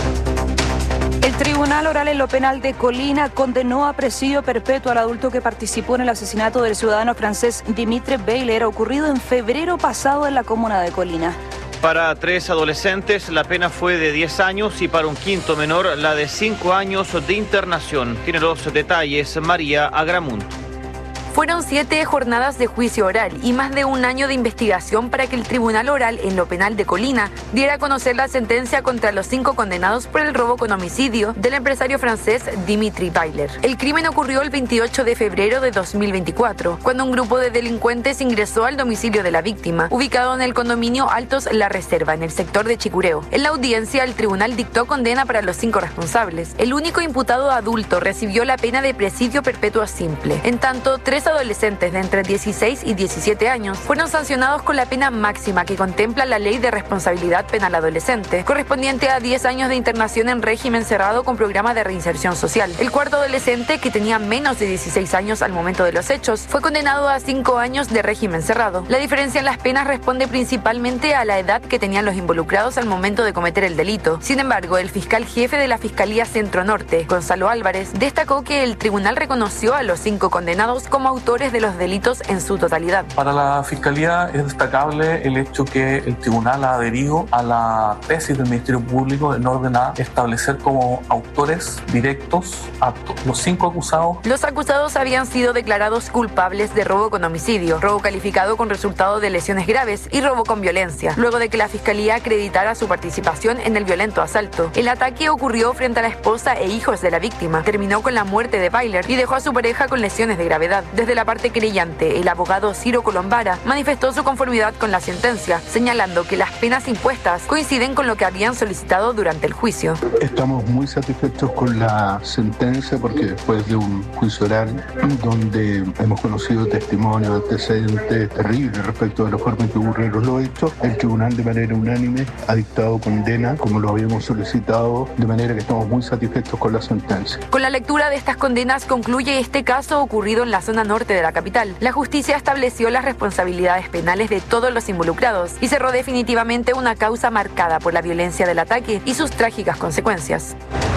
[SPEAKER 2] El Tribunal Oral en lo Penal de Colina condenó a presidio perpetuo al adulto que participó en el asesinato del ciudadano francés Dimitri Beiler, ocurrido en febrero pasado en la comuna de Colina.
[SPEAKER 10] Para tres adolescentes la pena fue de diez años y para un quinto menor la de cinco años de internación. Tiene los detalles María Agramunt.
[SPEAKER 5] Fueron siete jornadas de juicio oral y más de un año de investigación para que el Tribunal Oral en lo Penal de Colina diera a conocer la sentencia contra los cinco condenados por el robo con homicidio del empresario francés Dimitri Beiler. El crimen ocurrió el veintiocho de febrero de dos mil veinticuatro, cuando un grupo de delincuentes ingresó al domicilio de la víctima, ubicado en el condominio Altos La Reserva, en el sector de Chicureo. En la audiencia, el tribunal dictó condena para los cinco responsables. El único imputado adulto recibió la pena de presidio perpetuo simple. En tanto, tres adolescentes de entre dieciséis y diecisiete años fueron sancionados con la pena máxima que contempla la Ley de Responsabilidad Penal Adolescente, correspondiente a diez años de internación en régimen cerrado con programa de reinserción social. El cuarto adolescente, que tenía menos de dieciséis años al momento de los hechos, fue condenado a cinco años de régimen cerrado. La diferencia en las penas responde principalmente a la edad que tenían los involucrados al momento de cometer el delito. Sin embargo, el fiscal jefe de la Fiscalía Centro Norte, Gonzalo Álvarez, destacó que el tribunal reconoció a los cinco condenados como autores de los delitos en su totalidad.
[SPEAKER 6] Para la Fiscalía es destacable el hecho que el tribunal ha adherido a la tesis del Ministerio Público en orden a establecer como autores directos a los cinco acusados.
[SPEAKER 5] Los acusados habían sido declarados culpables de robo con homicidio, robo calificado con resultado de lesiones graves y robo con violencia, luego de que la Fiscalía acreditara su participación en el violento asalto. El ataque ocurrió frente a la esposa e hijos de la víctima, terminó con la muerte de Beiler y dejó a su pareja con lesiones de gravedad. Desde la parte querellante, el abogado Ciro Colombara manifestó su conformidad con la sentencia, señalando que las penas impuestas coinciden con lo que habían solicitado durante el juicio.
[SPEAKER 8] Estamos muy satisfechos con la sentencia porque después de un juicio oral donde hemos conocido testimonios, antecedentes terribles respecto de la forma en que ocurrieron los hechos, el tribunal de manera unánime ha dictado condena como lo habíamos solicitado, de manera que estamos muy satisfechos con la sentencia.
[SPEAKER 5] Con la lectura de estas condenas concluye este caso ocurrido en la zona norte de la capital. La justicia estableció las responsabilidades penales de todos los involucrados y cerró definitivamente una causa marcada por la violencia del ataque y sus trágicas consecuencias.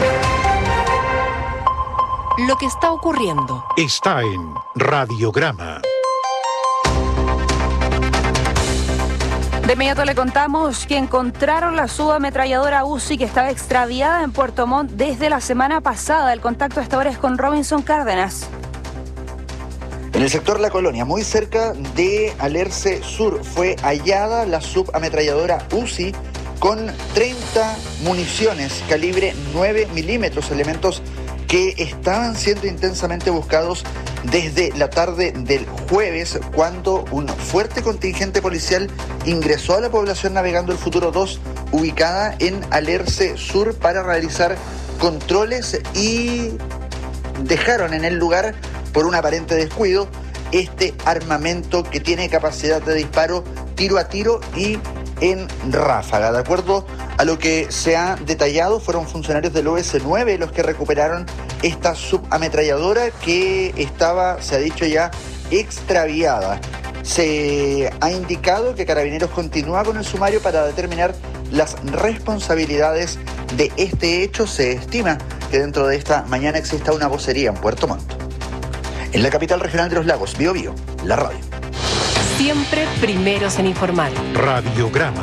[SPEAKER 18] Lo que está ocurriendo
[SPEAKER 22] está en Radiograma.
[SPEAKER 2] De inmediato le contamos que encontraron la subametralladora Uzi que estaba extraviada en Puerto Montt desde la semana pasada. El contacto hasta ahora es con Robinson Cárdenas.
[SPEAKER 24] En el sector La Colonia, muy cerca de Alerce Sur, fue hallada la subametralladora Uzi con treinta municiones calibre nueve milímetros, elementos que estaban siendo intensamente buscados desde la tarde del jueves, cuando un fuerte contingente policial ingresó a la población Navegando el Futuro dos, ubicada en Alerce Sur, para realizar controles, y dejaron en el lugar, por un aparente descuido, este armamento que tiene capacidad de disparo tiro a tiro y en ráfaga. De acuerdo a lo que se ha detallado, fueron funcionarios del O S nueve los que recuperaron esta subametralladora que estaba, se ha dicho ya, extraviada. Se ha indicado que Carabineros continúa con el sumario para determinar las responsabilidades de este hecho. Se estima que dentro de esta mañana exista una vocería en Puerto Montt. En la capital regional de los lagos, Bio Bio, la radio.
[SPEAKER 18] Siempre primeros en informar.
[SPEAKER 22] Radiograma.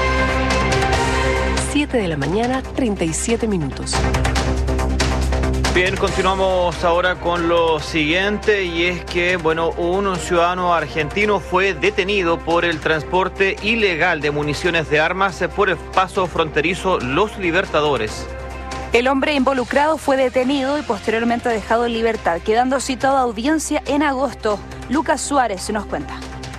[SPEAKER 18] siete de la mañana, treinta y siete minutos.
[SPEAKER 10] Bien, continuamos ahora con lo siguiente y es que, bueno, un ciudadano argentino fue detenido por el transporte ilegal de municiones de armas por el paso fronterizo Los Libertadores.
[SPEAKER 2] El hombre involucrado fue detenido y posteriormente dejado en libertad, quedando citado a audiencia en agosto. Lucas Suárez nos cuenta.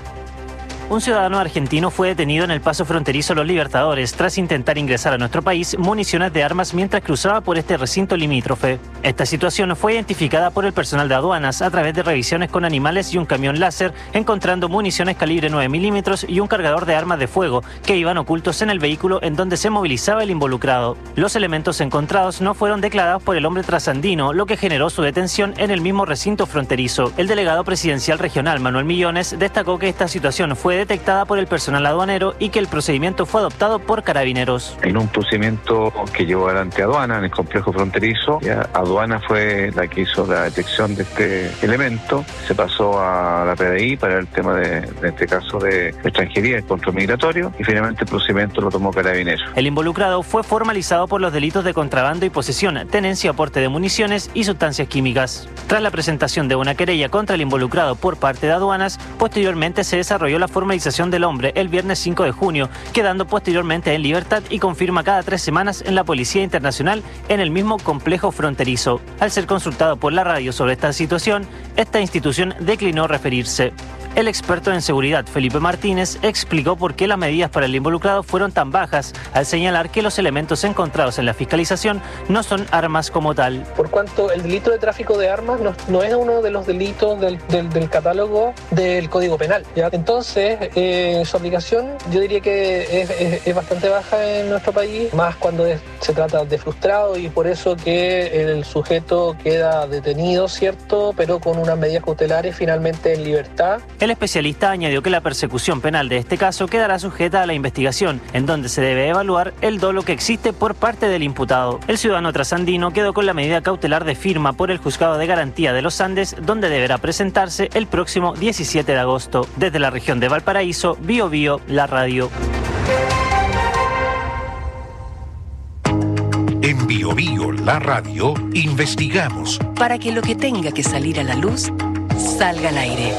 [SPEAKER 4] Un ciudadano argentino fue detenido en el paso fronterizo Los Libertadores tras intentar ingresar a nuestro país municiones de armas mientras cruzaba por este recinto limítrofe. Esta situación fue identificada por el personal de aduanas a través de revisiones con animales y un camión láser, encontrando municiones calibre nueve milímetros y un cargador de armas de fuego que iban ocultos en el vehículo en donde se movilizaba el involucrado. Los elementos encontrados no fueron declarados por el hombre trasandino, lo que generó su detención en el mismo recinto fronterizo. El delegado presidencial regional, Manuel Millones, destacó que esta situación fue detectada por el personal aduanero y que el procedimiento fue adoptado por Carabineros.
[SPEAKER 9] En un procedimiento que llevó adelante aduana en el complejo fronterizo, ya aduana fue la que hizo la detección de este elemento, se pasó a la P D I para el tema de, de este caso de extranjería y control migratorio y finalmente el procedimiento lo tomó Carabineros.
[SPEAKER 4] El involucrado fue formalizado por los delitos de contrabando y posesión, tenencia o aporte de municiones y sustancias químicas. Tras la presentación de una querella contra el involucrado por parte de aduanas, posteriormente se desarrolló la formalización del hombre el viernes cinco de junio, quedando posteriormente en libertad y confirma cada tres semanas en la Policía Internacional en el mismo complejo fronterizo. Al ser consultado por la radio sobre esta situación, esta institución declinó referirse. El experto en seguridad, Felipe Martínez, explicó por qué las medidas para el involucrado fueron tan bajas, al señalar que los elementos encontrados en la fiscalización no son armas como tal.
[SPEAKER 11] Por cuanto el delito de tráfico de armas no, no es uno de los delitos del, del, del catálogo del Código Penal, ¿ya? Entonces, eh, su aplicación yo diría que es, es, es bastante baja en nuestro país, más cuando es, se trata de frustrado, y por eso que el sujeto queda detenido, ¿cierto?, pero con unas medidas cautelares, finalmente en libertad.
[SPEAKER 4] El especialista añadió que la persecución penal de este caso quedará sujeta a la investigación, en donde se debe evaluar el dolo que existe por parte del imputado. El ciudadano trasandino quedó con la medida cautelar de firma por el Juzgado de Garantía de los Andes, donde deberá presentarse el próximo diecisiete de agosto. Desde la región de Valparaíso, Bio Bio, la radio.
[SPEAKER 22] En Bio Bio, la radio, investigamos
[SPEAKER 18] para que lo que tenga que salir a la luz salga al aire.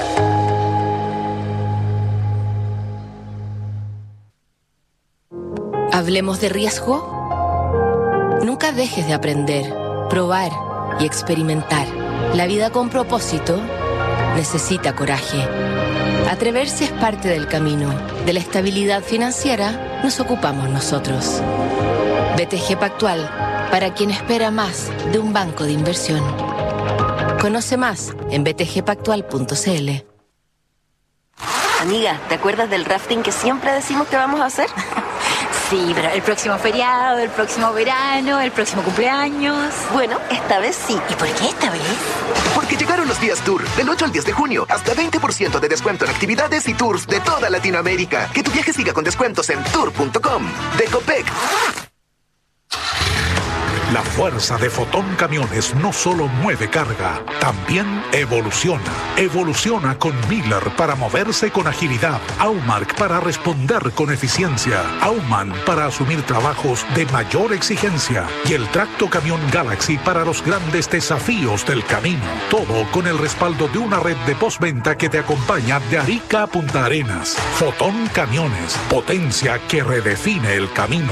[SPEAKER 12] Hablemos de riesgo. Nunca dejes de aprender, probar y experimentar. La vida con propósito necesita coraje. Atreverse es parte del camino. De la estabilidad financiera nos ocupamos nosotros. B T G Pactual, para quien espera más de un banco de inversión. Conoce más en b t g pactual punto c l.
[SPEAKER 14] Amiga, ¿te acuerdas del rafting que siempre decimos que vamos a hacer?
[SPEAKER 25] Sí, pero el próximo feriado, el próximo verano, el próximo cumpleaños.
[SPEAKER 14] Bueno, esta vez sí.
[SPEAKER 25] ¿Y por qué esta vez?
[SPEAKER 26] Porque llegaron los días Tour, del ocho al diez de junio, hasta veinte por ciento de descuento en actividades y tours de toda Latinoamérica. Que tu viaje siga con descuentos en tour punto com. De Copec.
[SPEAKER 22] La fuerza de Fotón Camiones no solo mueve carga, también evoluciona. Evoluciona con Miller para moverse con agilidad, Aumark para responder con eficiencia, Auman para asumir trabajos de mayor exigencia y el Tracto Camión Galaxy para los grandes desafíos del camino. Todo con el respaldo de una red de postventa que te acompaña de Arica a Punta Arenas. Fotón Camiones, potencia que redefine el camino.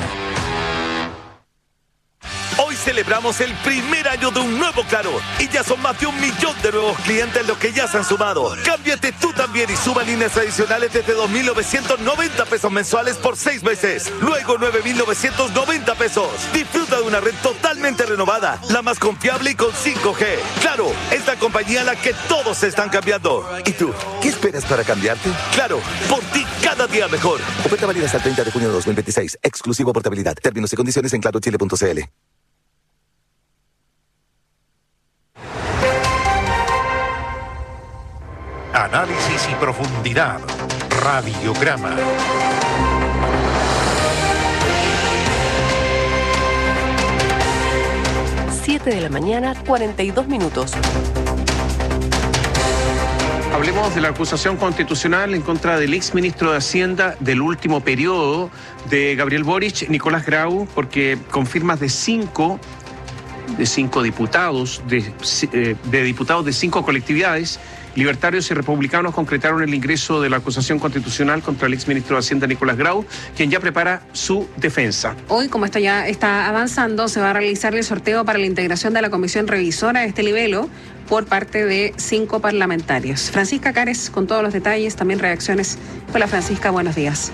[SPEAKER 28] Hoy celebramos el primer año de un nuevo Claro y ya son más de un millón de nuevos clientes los que ya se han sumado. Cámbiate tú también y suma líneas adicionales desde dos mil novecientos noventa pesos mensuales por seis meses. Luego nueve mil novecientos noventa pesos. Disfruta de una red totalmente renovada, la más confiable y con cinco G. Claro, es la compañía a la que todos se están cambiando.
[SPEAKER 29] ¿Y tú? ¿Qué esperas para cambiarte?
[SPEAKER 28] Claro, por ti cada día mejor.
[SPEAKER 29] Oferta válida hasta el treinta de junio de dos mil veintiséis. Exclusivo portabilidad. Términos y condiciones en claro chile punto c l.
[SPEAKER 22] Análisis y profundidad. Radiograma.
[SPEAKER 18] siete de la mañana, cuarenta y dos minutos.
[SPEAKER 30] Hablemos de la acusación constitucional en contra del exministro de Hacienda del último periodo de Gabriel Boric, Nicolás Grau, porque con firmas de cinco de cinco diputados, de, eh, de diputados de cinco colectividades. Libertarios y republicanos concretaron el ingreso de la acusación constitucional contra el exministro de Hacienda Nicolás Grau, quien ya prepara su defensa.
[SPEAKER 3] Hoy, como esto ya está avanzando, se va a realizar el sorteo para la integración de la comisión revisora de este libelo por parte de cinco parlamentarios. Francisca Cares con todos los detalles, también reacciones. Hola Francisca, buenos días.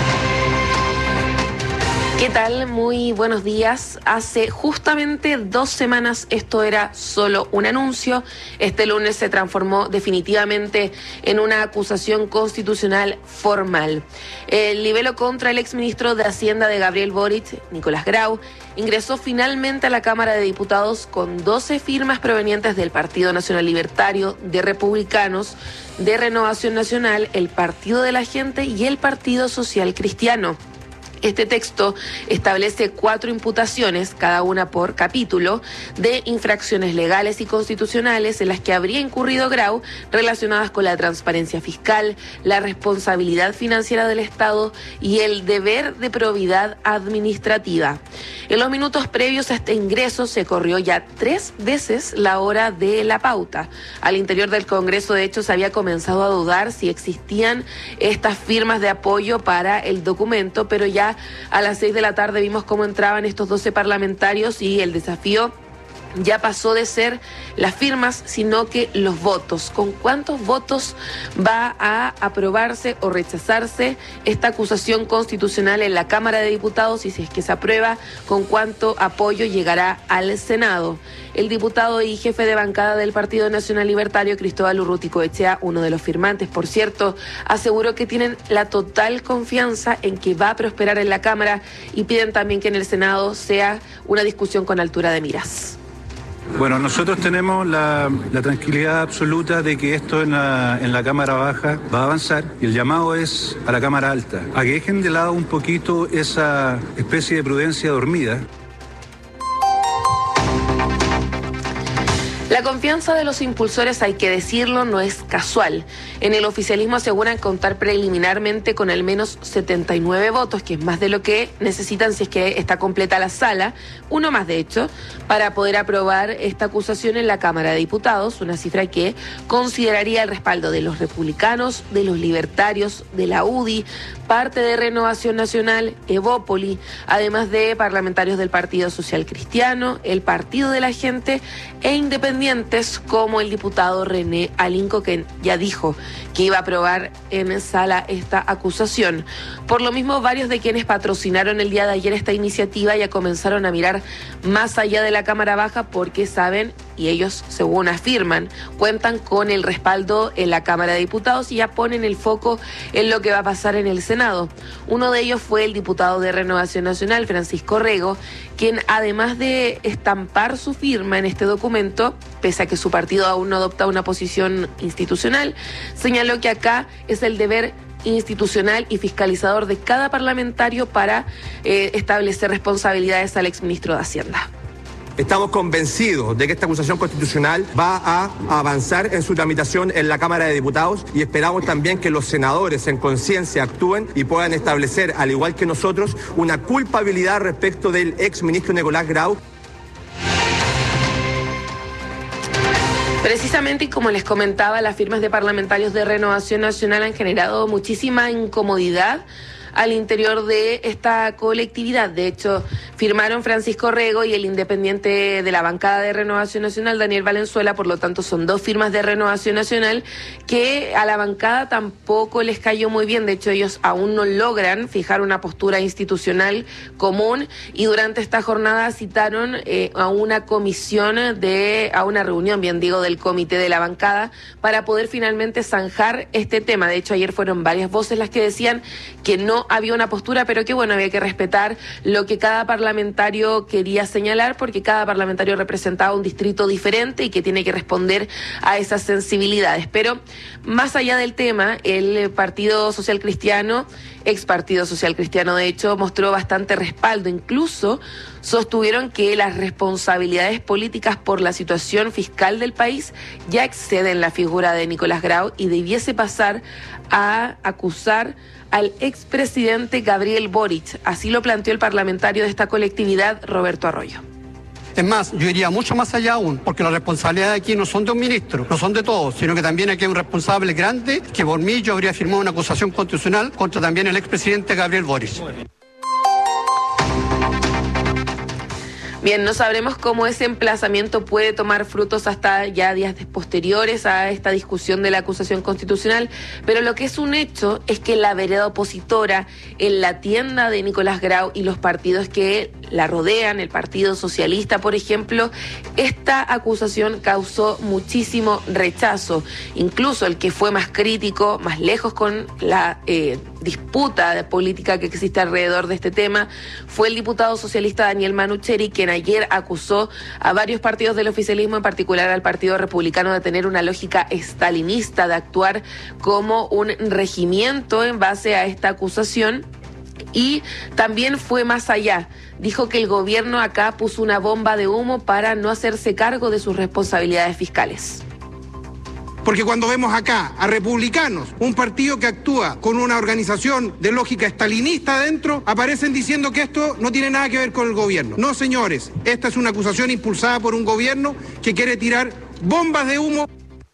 [SPEAKER 7] ¿Qué tal? Muy buenos días. Hace justamente dos semanas esto era solo un anuncio. Este lunes se transformó definitivamente en una acusación constitucional formal. El libelo contra el exministro de Hacienda de Gabriel Boric, Nicolás Grau, ingresó finalmente a la Cámara de Diputados con doce firmas provenientes del Partido Nacional Libertario, de Republicanos, de Renovación Nacional, el Partido de la Gente y el Partido Social Cristiano. Este texto establece cuatro imputaciones, cada una por capítulo, de infracciones legales y constitucionales en las que habría incurrido Grau relacionadas con la transparencia fiscal, la responsabilidad financiera del Estado y el deber de probidad administrativa. En los minutos previos a este ingreso se corrió ya tres veces la hora de la pauta. Al interior del Congreso, de hecho, se había comenzado a dudar si existían estas firmas de apoyo para el documento, pero ya a las seis de la tarde vimos cómo entraban estos doce parlamentarios y el desafío ya pasó de ser las firmas, sino que los votos. ¿Con cuántos votos va a aprobarse o rechazarse esta acusación constitucional en la Cámara de Diputados? Y si es que se aprueba, ¿con cuánto apoyo llegará al Senado? El diputado y jefe de bancada del Partido Nacional Libertario, Cristóbal Urruticoechea, uno de los firmantes, por cierto, aseguró que tienen la total confianza en que va a prosperar en la Cámara y piden también que en el Senado sea una discusión con altura de miras.
[SPEAKER 13] Bueno, nosotros tenemos la, la tranquilidad absoluta de que esto en la, en la Cámara Baja va a avanzar y el llamado es a la Cámara Alta, a que dejen de lado un poquito esa especie de prudencia dormida.
[SPEAKER 7] La confianza de los impulsores, hay que decirlo, no es casual. En el oficialismo aseguran contar preliminarmente con al menos setenta y nueve votos, que es más de lo que necesitan si es que está completa la sala, uno más de hecho, para poder aprobar esta acusación en la Cámara de Diputados, una cifra que consideraría el respaldo de los republicanos, de los libertarios, de la U D I, parte de Renovación Nacional, Evópoli, además de parlamentarios del Partido Social Cristiano, el Partido de la Gente e independientes como el diputado René Alinco, que ya dijo que iba a aprobar en sala esta acusación. Por lo mismo, varios de quienes patrocinaron el día de ayer esta iniciativa ya comenzaron a mirar más allá de la Cámara Baja porque saben, y ellos según afirman, cuentan con el respaldo en la Cámara de Diputados y ya ponen el foco en lo que va a pasar en el Senado. Uno de ellos fue el diputado de Renovación Nacional, Francisco Rego, quien además de estampar su firma en este documento, pese a que su partido aún no adopta una posición institucional, señaló que acá es el deber institucional y fiscalizador de cada parlamentario para eh, establecer responsabilidades al exministro de Hacienda.
[SPEAKER 15] Estamos convencidos de que esta acusación constitucional va a avanzar en su tramitación en la Cámara de Diputados y esperamos también que los senadores en conciencia actúen y puedan establecer, al igual que nosotros, una culpabilidad respecto del exministro Nicolás Grau.
[SPEAKER 7] Precisamente, y como les comentaba, las firmas de parlamentarios de Renovación Nacional han generado muchísima incomodidad al interior de esta colectividad. De hecho, firmaron Francisco Rego y el independiente de la bancada de Renovación Nacional, Daniel Valenzuela, por lo tanto son dos firmas de Renovación Nacional que a la bancada tampoco les cayó muy bien. De hecho, ellos aún no logran fijar una postura institucional común y durante esta jornada citaron eh, a una comisión, de a una reunión, bien digo, del comité de la bancada para poder finalmente zanjar este tema. De hecho, ayer fueron varias voces las que decían que no había una postura, pero que bueno, había que respetar lo que cada parlamentario quería señalar, porque cada parlamentario representaba un distrito diferente y que tiene que responder a esas sensibilidades. Pero más allá del tema, el Partido Social Cristiano, ex Partido Social Cristiano de hecho, mostró bastante respaldo. Incluso sostuvieron que las responsabilidades políticas por la situación fiscal del país ya exceden la figura de Nicolás Grau y debiese pasar a acusar al expresidente Gabriel Boric. Así lo planteó el parlamentario de esta colectividad, Roberto Arroyo.
[SPEAKER 1] Es más, yo iría mucho más allá aún, porque las responsabilidades aquí no son de un ministro, no son de todos, sino que también aquí hay un responsable grande que por mí yo habría firmado una acusación constitucional contra también el expresidente Gabriel Boric.
[SPEAKER 7] Bien, no sabremos cómo ese emplazamiento puede tomar frutos hasta ya días posteriores a esta discusión de la acusación constitucional, pero lo que es un hecho es que la vereda opositora, en la tienda de Nicolás Grau y los partidos que la rodean, el Partido Socialista, por ejemplo, esta acusación causó muchísimo rechazo. Incluso el que fue más crítico, más lejos con la eh, disputa de política que existe alrededor de este tema, fue el diputado socialista Daniel Manucheri, quien ayer acusó a varios partidos del oficialismo, en particular al Partido Republicano, de tener una lógica estalinista, de actuar como un regimiento en base a esta acusación. Y también fue más allá. Dijo que el gobierno acá puso una bomba de humo para no hacerse cargo de sus responsabilidades fiscales.
[SPEAKER 6] Porque cuando vemos acá a republicanos, un partido que actúa con una organización de lógica estalinista adentro, aparecen diciendo que esto no tiene nada que ver con el gobierno. No, señores, esta es una acusación impulsada por un gobierno que quiere tirar bombas de humo.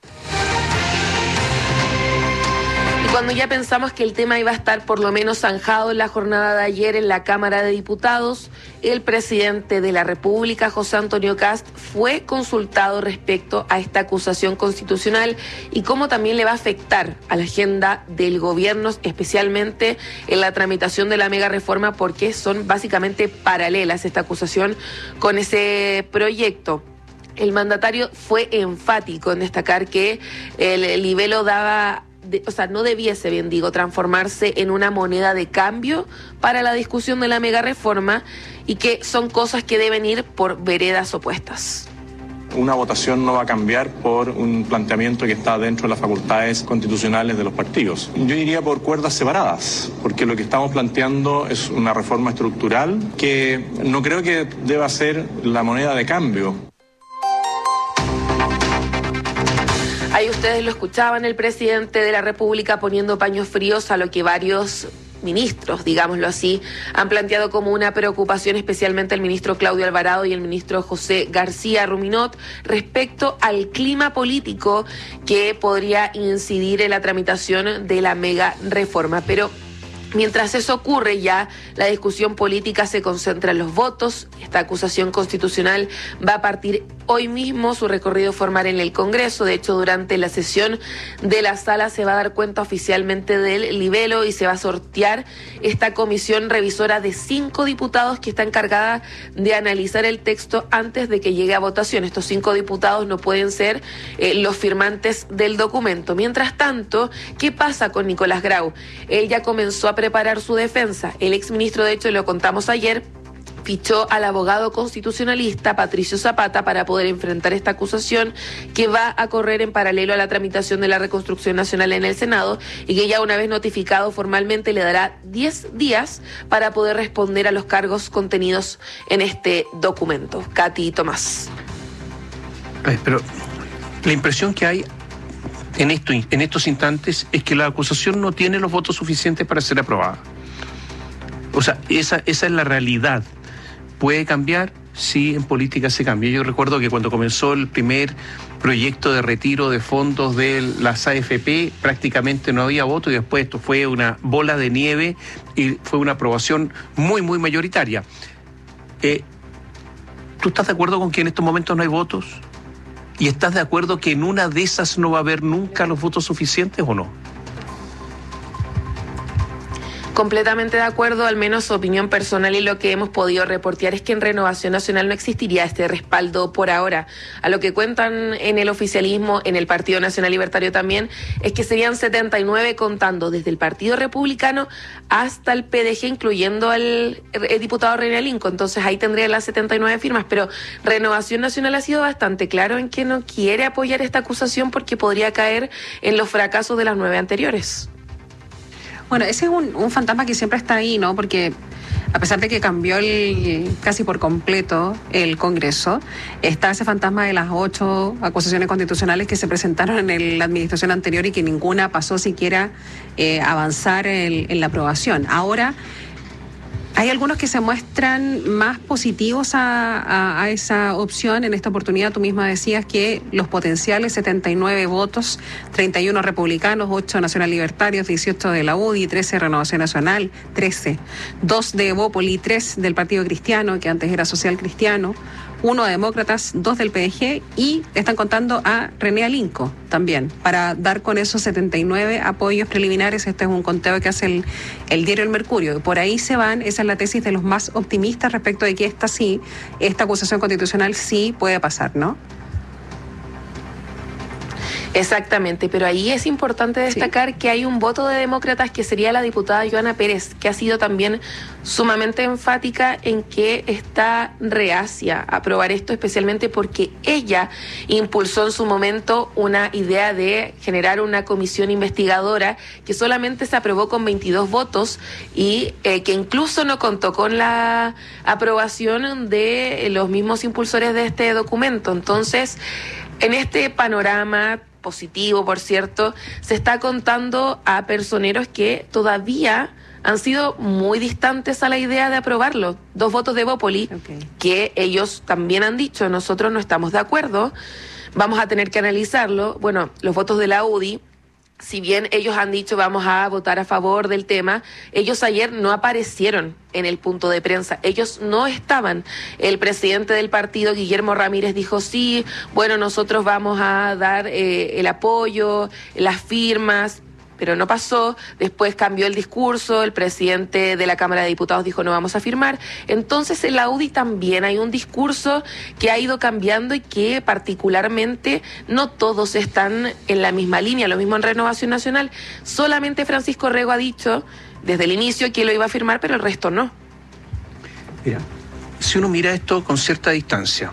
[SPEAKER 7] Cuando ya pensamos que el tema iba a estar por lo menos zanjado en la jornada de ayer en la Cámara de Diputados, el presidente de la República, José Antonio Kast, fue consultado respecto a esta acusación constitucional y cómo también le va a afectar a la agenda del gobierno, especialmente en la tramitación de la mega reforma, porque son básicamente paralelas esta acusación con ese proyecto. El mandatario fue enfático en destacar que el libelo daba... De, o sea, no debiese, bien digo, transformarse en una moneda de cambio para la discusión de la mega reforma y que son cosas que deben ir por veredas opuestas.
[SPEAKER 8] Una votación no va a cambiar por un planteamiento que está dentro de las facultades constitucionales de los partidos. Yo iría por cuerdas separadas, porque lo que estamos planteando es una reforma estructural que no creo que deba ser la moneda de cambio.
[SPEAKER 7] Ahí ustedes lo escuchaban, el presidente de la República poniendo paños fríos a lo que varios ministros, digámoslo así, han planteado como una preocupación, especialmente el ministro Claudio Alvarado y el ministro José García Ruminot, respecto al clima político que podría incidir en la tramitación de la mega reforma. Pero mientras eso ocurre, ya la discusión política se concentra en los votos. Esta acusación constitucional va a partir hoy mismo su recorrido formal en el Congreso. De hecho, durante la sesión de la sala se va a dar cuenta oficialmente del libelo y se va a sortear esta comisión revisora de cinco diputados que está encargada de analizar el texto antes de que llegue a votación. Estos cinco diputados no pueden ser eh, los firmantes del documento. Mientras tanto, ¿qué pasa con Nicolás Grau? Él ya comenzó a preparar su defensa. El exministro, de hecho, lo contamos ayer, fichó al abogado constitucionalista Patricio Zapata para poder enfrentar esta acusación que va a correr en paralelo a la tramitación de la reconstrucción nacional en el Senado y que ya una vez notificado formalmente le dará diez días para poder responder a los cargos contenidos en este documento. Katy Tomás.
[SPEAKER 30] Ay, pero la impresión que hay en, esto, en estos instantes es que la acusación no tiene los votos suficientes para ser aprobada. O sea, esa, esa es la realidad. ¿Puede cambiar? Sí, en política se cambia. Yo recuerdo que cuando comenzó el primer proyecto de retiro de fondos de las A F P, prácticamente no había voto y después esto fue una bola de nieve y fue una aprobación muy, muy mayoritaria. Eh, ¿Tú estás de acuerdo con que en estos momentos no hay votos? ¿Y estás de acuerdo que en una de esas no va a haber nunca los votos suficientes o no?
[SPEAKER 7] Completamente de acuerdo, al menos su opinión personal, y lo que hemos podido reportear es que en Renovación Nacional no existiría este respaldo por ahora. A lo que cuentan en el oficialismo, en el Partido Nacional Libertario también, es que serían setenta y nueve contando desde el Partido Republicano hasta el P D G, incluyendo al el diputado René Alinco. Entonces ahí tendrían las setenta y nueve firmas, pero Renovación Nacional ha sido bastante claro en que no quiere apoyar esta acusación porque podría caer en los fracasos de las nueve anteriores.
[SPEAKER 3] Bueno, ese es un, un fantasma que siempre está ahí, ¿no? Porque a pesar de que cambió el, casi por completo el Congreso, está ese fantasma de las ocho acusaciones constitucionales que se presentaron en la administración anterior y que ninguna pasó siquiera eh, avanzar en, en la aprobación. Ahora, Hay algunos que se muestran más positivos a, a, a esa opción. En esta oportunidad tú misma decías que los potenciales setenta y nueve votos, treinta y uno republicanos, ocho nacional libertarios, dieciocho de la U D I, trece Renovación Nacional, trece, dos de Evópoli, tres del Partido Cristiano, que antes era Social Cristiano, uno de Demócratas, dos del P D G, y están contando a René Alinco también, para dar con esos setenta y nueve apoyos preliminares. Este es un conteo que hace el, el diario El Mercurio. Por ahí se van, esa es la tesis de los más optimistas respecto de que esta sí, esta acusación constitucional sí puede pasar, ¿no?
[SPEAKER 7] Exactamente, pero ahí es importante destacar sí. que hay un voto de demócratas que sería la diputada Joana Pérez, que ha sido también sumamente enfática en que está reacia a aprobar esto, especialmente porque ella impulsó en su momento una idea de generar una comisión investigadora que solamente se aprobó con veintidós votos y eh, que incluso no contó con la aprobación de los mismos impulsores de este documento. Entonces, en este panorama positivo, por cierto, se está contando a personeros que todavía han sido muy distantes a la idea de aprobarlo. Dos votos de Evópoli, okay. que ellos también han dicho, nosotros no estamos de acuerdo, vamos a tener que analizarlo. Bueno, los votos de la U D I, si bien ellos han dicho vamos a votar a favor del tema, ellos ayer no aparecieron en el punto de prensa, ellos no estaban. El presidente del partido, Guillermo Ramírez, dijo sí, bueno, nosotros vamos a dar eh, el apoyo, las firmas, pero no pasó. Después cambió el discurso, el presidente de la Cámara de Diputados dijo no vamos a firmar. Entonces en la U D I también hay un discurso que ha ido cambiando y que particularmente no todos están en la misma línea. Lo mismo en Renovación Nacional, solamente Francisco Rego ha dicho desde el inicio que lo iba a firmar, pero el resto no.
[SPEAKER 30] Mira, si uno mira esto con cierta distancia,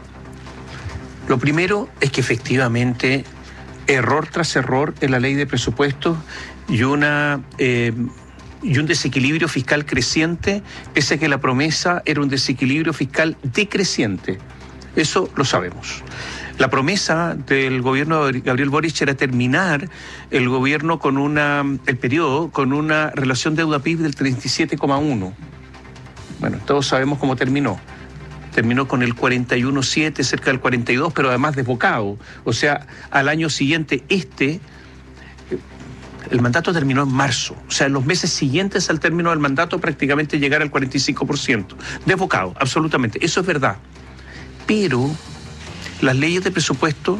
[SPEAKER 30] lo primero es que efectivamente error tras error en la ley de presupuestos y una eh, y un desequilibrio fiscal creciente, pese a que la promesa era un desequilibrio fiscal decreciente. Eso lo sabemos. La promesa del gobierno de Gabriel Boric era terminar el gobierno con una, el periodo con una relación deuda-P I B del treinta y siete coma uno. Bueno, todos sabemos cómo terminó. Terminó con el cuarenta y uno coma siete, cerca del cuarenta y dos, pero además desbocado. O sea, al año siguiente, este, el mandato terminó en marzo. O sea, en los meses siguientes al término del mandato prácticamente llegar al cuarenta y cinco por ciento. Desbocado, absolutamente. Eso es verdad. Pero las leyes de presupuesto,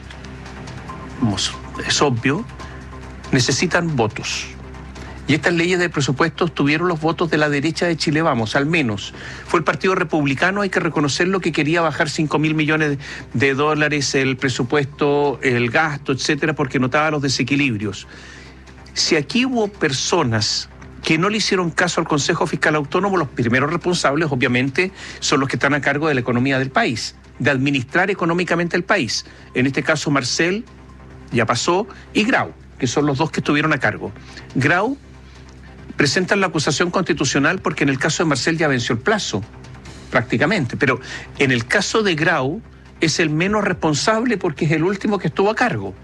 [SPEAKER 30] es obvio, necesitan votos. Y estas leyes de presupuestos tuvieron los votos de la derecha de Chile Vamos, al menos. Fue el Partido Republicano, hay que reconocerlo, que quería bajar cinco mil millones de dólares el presupuesto, el gasto, etcétera, porque notaba los desequilibrios. Si aquí hubo personas que no le hicieron caso al Consejo Fiscal Autónomo, los primeros responsables, obviamente, son los que están a cargo de la economía del país, de administrar económicamente el país. En este caso, Marcel, ya pasó, y Grau, que son los dos que estuvieron a cargo. Grau presentan la acusación constitucional porque en el caso de Marcel ya venció el plazo, prácticamente, pero en el caso de Grau es el menos responsable porque es el último que estuvo a cargo.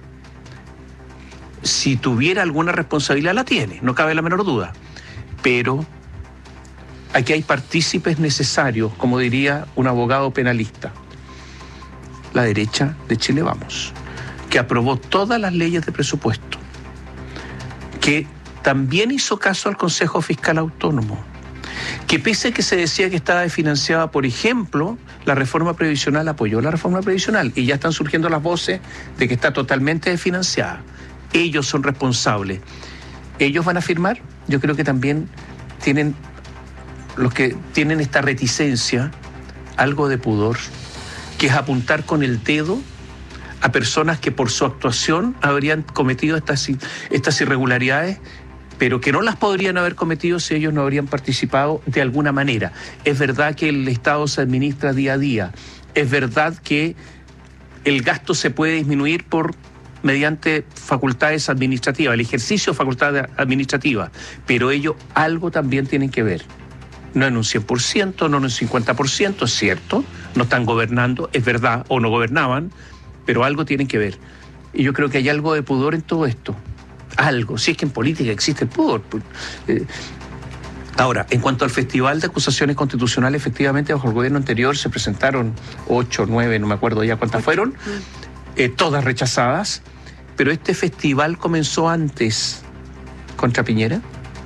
[SPEAKER 30] Si tuviera alguna responsabilidad la tiene, no cabe la menor duda, pero aquí hay partícipes necesarios, como diría un abogado penalista, la derecha de Chile Vamos, que aprobó todas las leyes de presupuesto, que también hizo caso al Consejo Fiscal Autónomo, que pese a que se decía que estaba desfinanciada, por ejemplo, la reforma previsional, apoyó la reforma previsional y ya están surgiendo las voces de que está totalmente desfinanciada. Ellos son responsables. ¿Ellos van a firmar? Yo creo que también tienen, los que tienen esta reticencia, algo de pudor, que es apuntar con el dedo a personas que por su actuación habrían cometido estas, estas irregularidades, pero que no las podrían haber cometido si ellos no habrían participado de alguna manera. Es verdad que el Estado se administra día a día, es verdad que el gasto se puede disminuir por mediante facultades administrativas, el ejercicio de facultades administrativas, pero ellos algo también tienen que ver. No en un cien por ciento, no en un cincuenta por ciento, es cierto, no están gobernando, es verdad, o no gobernaban, pero algo tienen que ver. Y yo creo que hay algo de pudor en todo esto. Algo, si es que en política existe el pudor. Eh, Ahora, en cuanto al Festival de Acusaciones Constitucionales, efectivamente, bajo el gobierno anterior se presentaron ocho, nueve, no me acuerdo ya cuántas fueron, eh, todas rechazadas, pero este festival comenzó antes contra Piñera,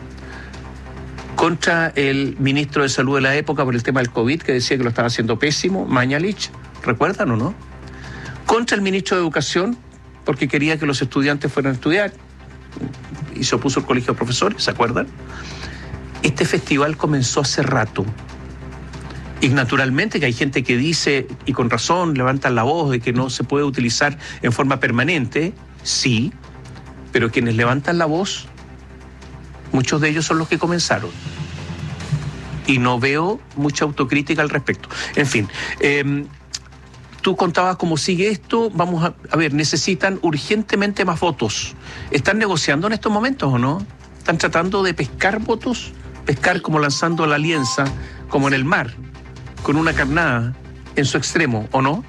[SPEAKER 30] contra el ministro de Salud de la época por el tema del COVID, que decía que lo estaba haciendo pésimo, Mañalich, ¿recuerdan o no? Contra el ministro de Educación, porque quería que los estudiantes fueran a estudiar, y se opuso el colegio de profesores, ¿se acuerdan? Este festival comenzó hace rato. Y naturalmente que hay gente que dice, y con razón levantan la voz de que no se puede utilizar en forma permanente, sí, pero quienes levantan la voz, muchos de ellos son los que comenzaron. Y no veo mucha autocrítica al respecto. En fin, eh, tú contabas cómo sigue esto. Vamos a, a ver, necesitan urgentemente más votos. ¿Están negociando en estos momentos o no? ¿Están tratando de pescar votos? Pescar como lanzando la lienza, como en el mar, con una carnada en su extremo, ¿o no?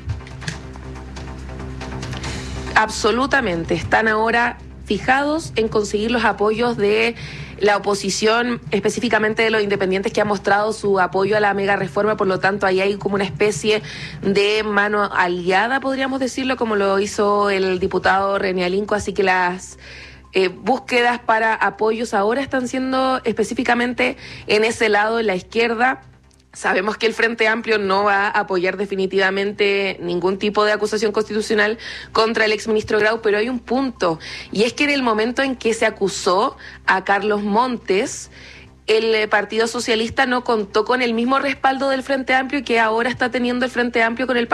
[SPEAKER 7] Absolutamente. Están ahora fijados en conseguir los apoyos de la oposición, específicamente de los independientes, que ha mostrado su apoyo a la mega reforma. Por lo tanto, ahí hay como una especie de mano aliada, podríamos decirlo, como lo hizo el diputado René Alinco. Así que las eh, búsquedas para apoyos ahora están siendo específicamente en ese lado, en la izquierda. Sabemos que el Frente Amplio no va a apoyar definitivamente ningún tipo de acusación constitucional contra el exministro Grau, pero hay un punto, y es que en el momento en que se acusó a Carlos Montes, el Partido Socialista no contó con el mismo respaldo del Frente Amplio que ahora está teniendo el Frente Amplio con el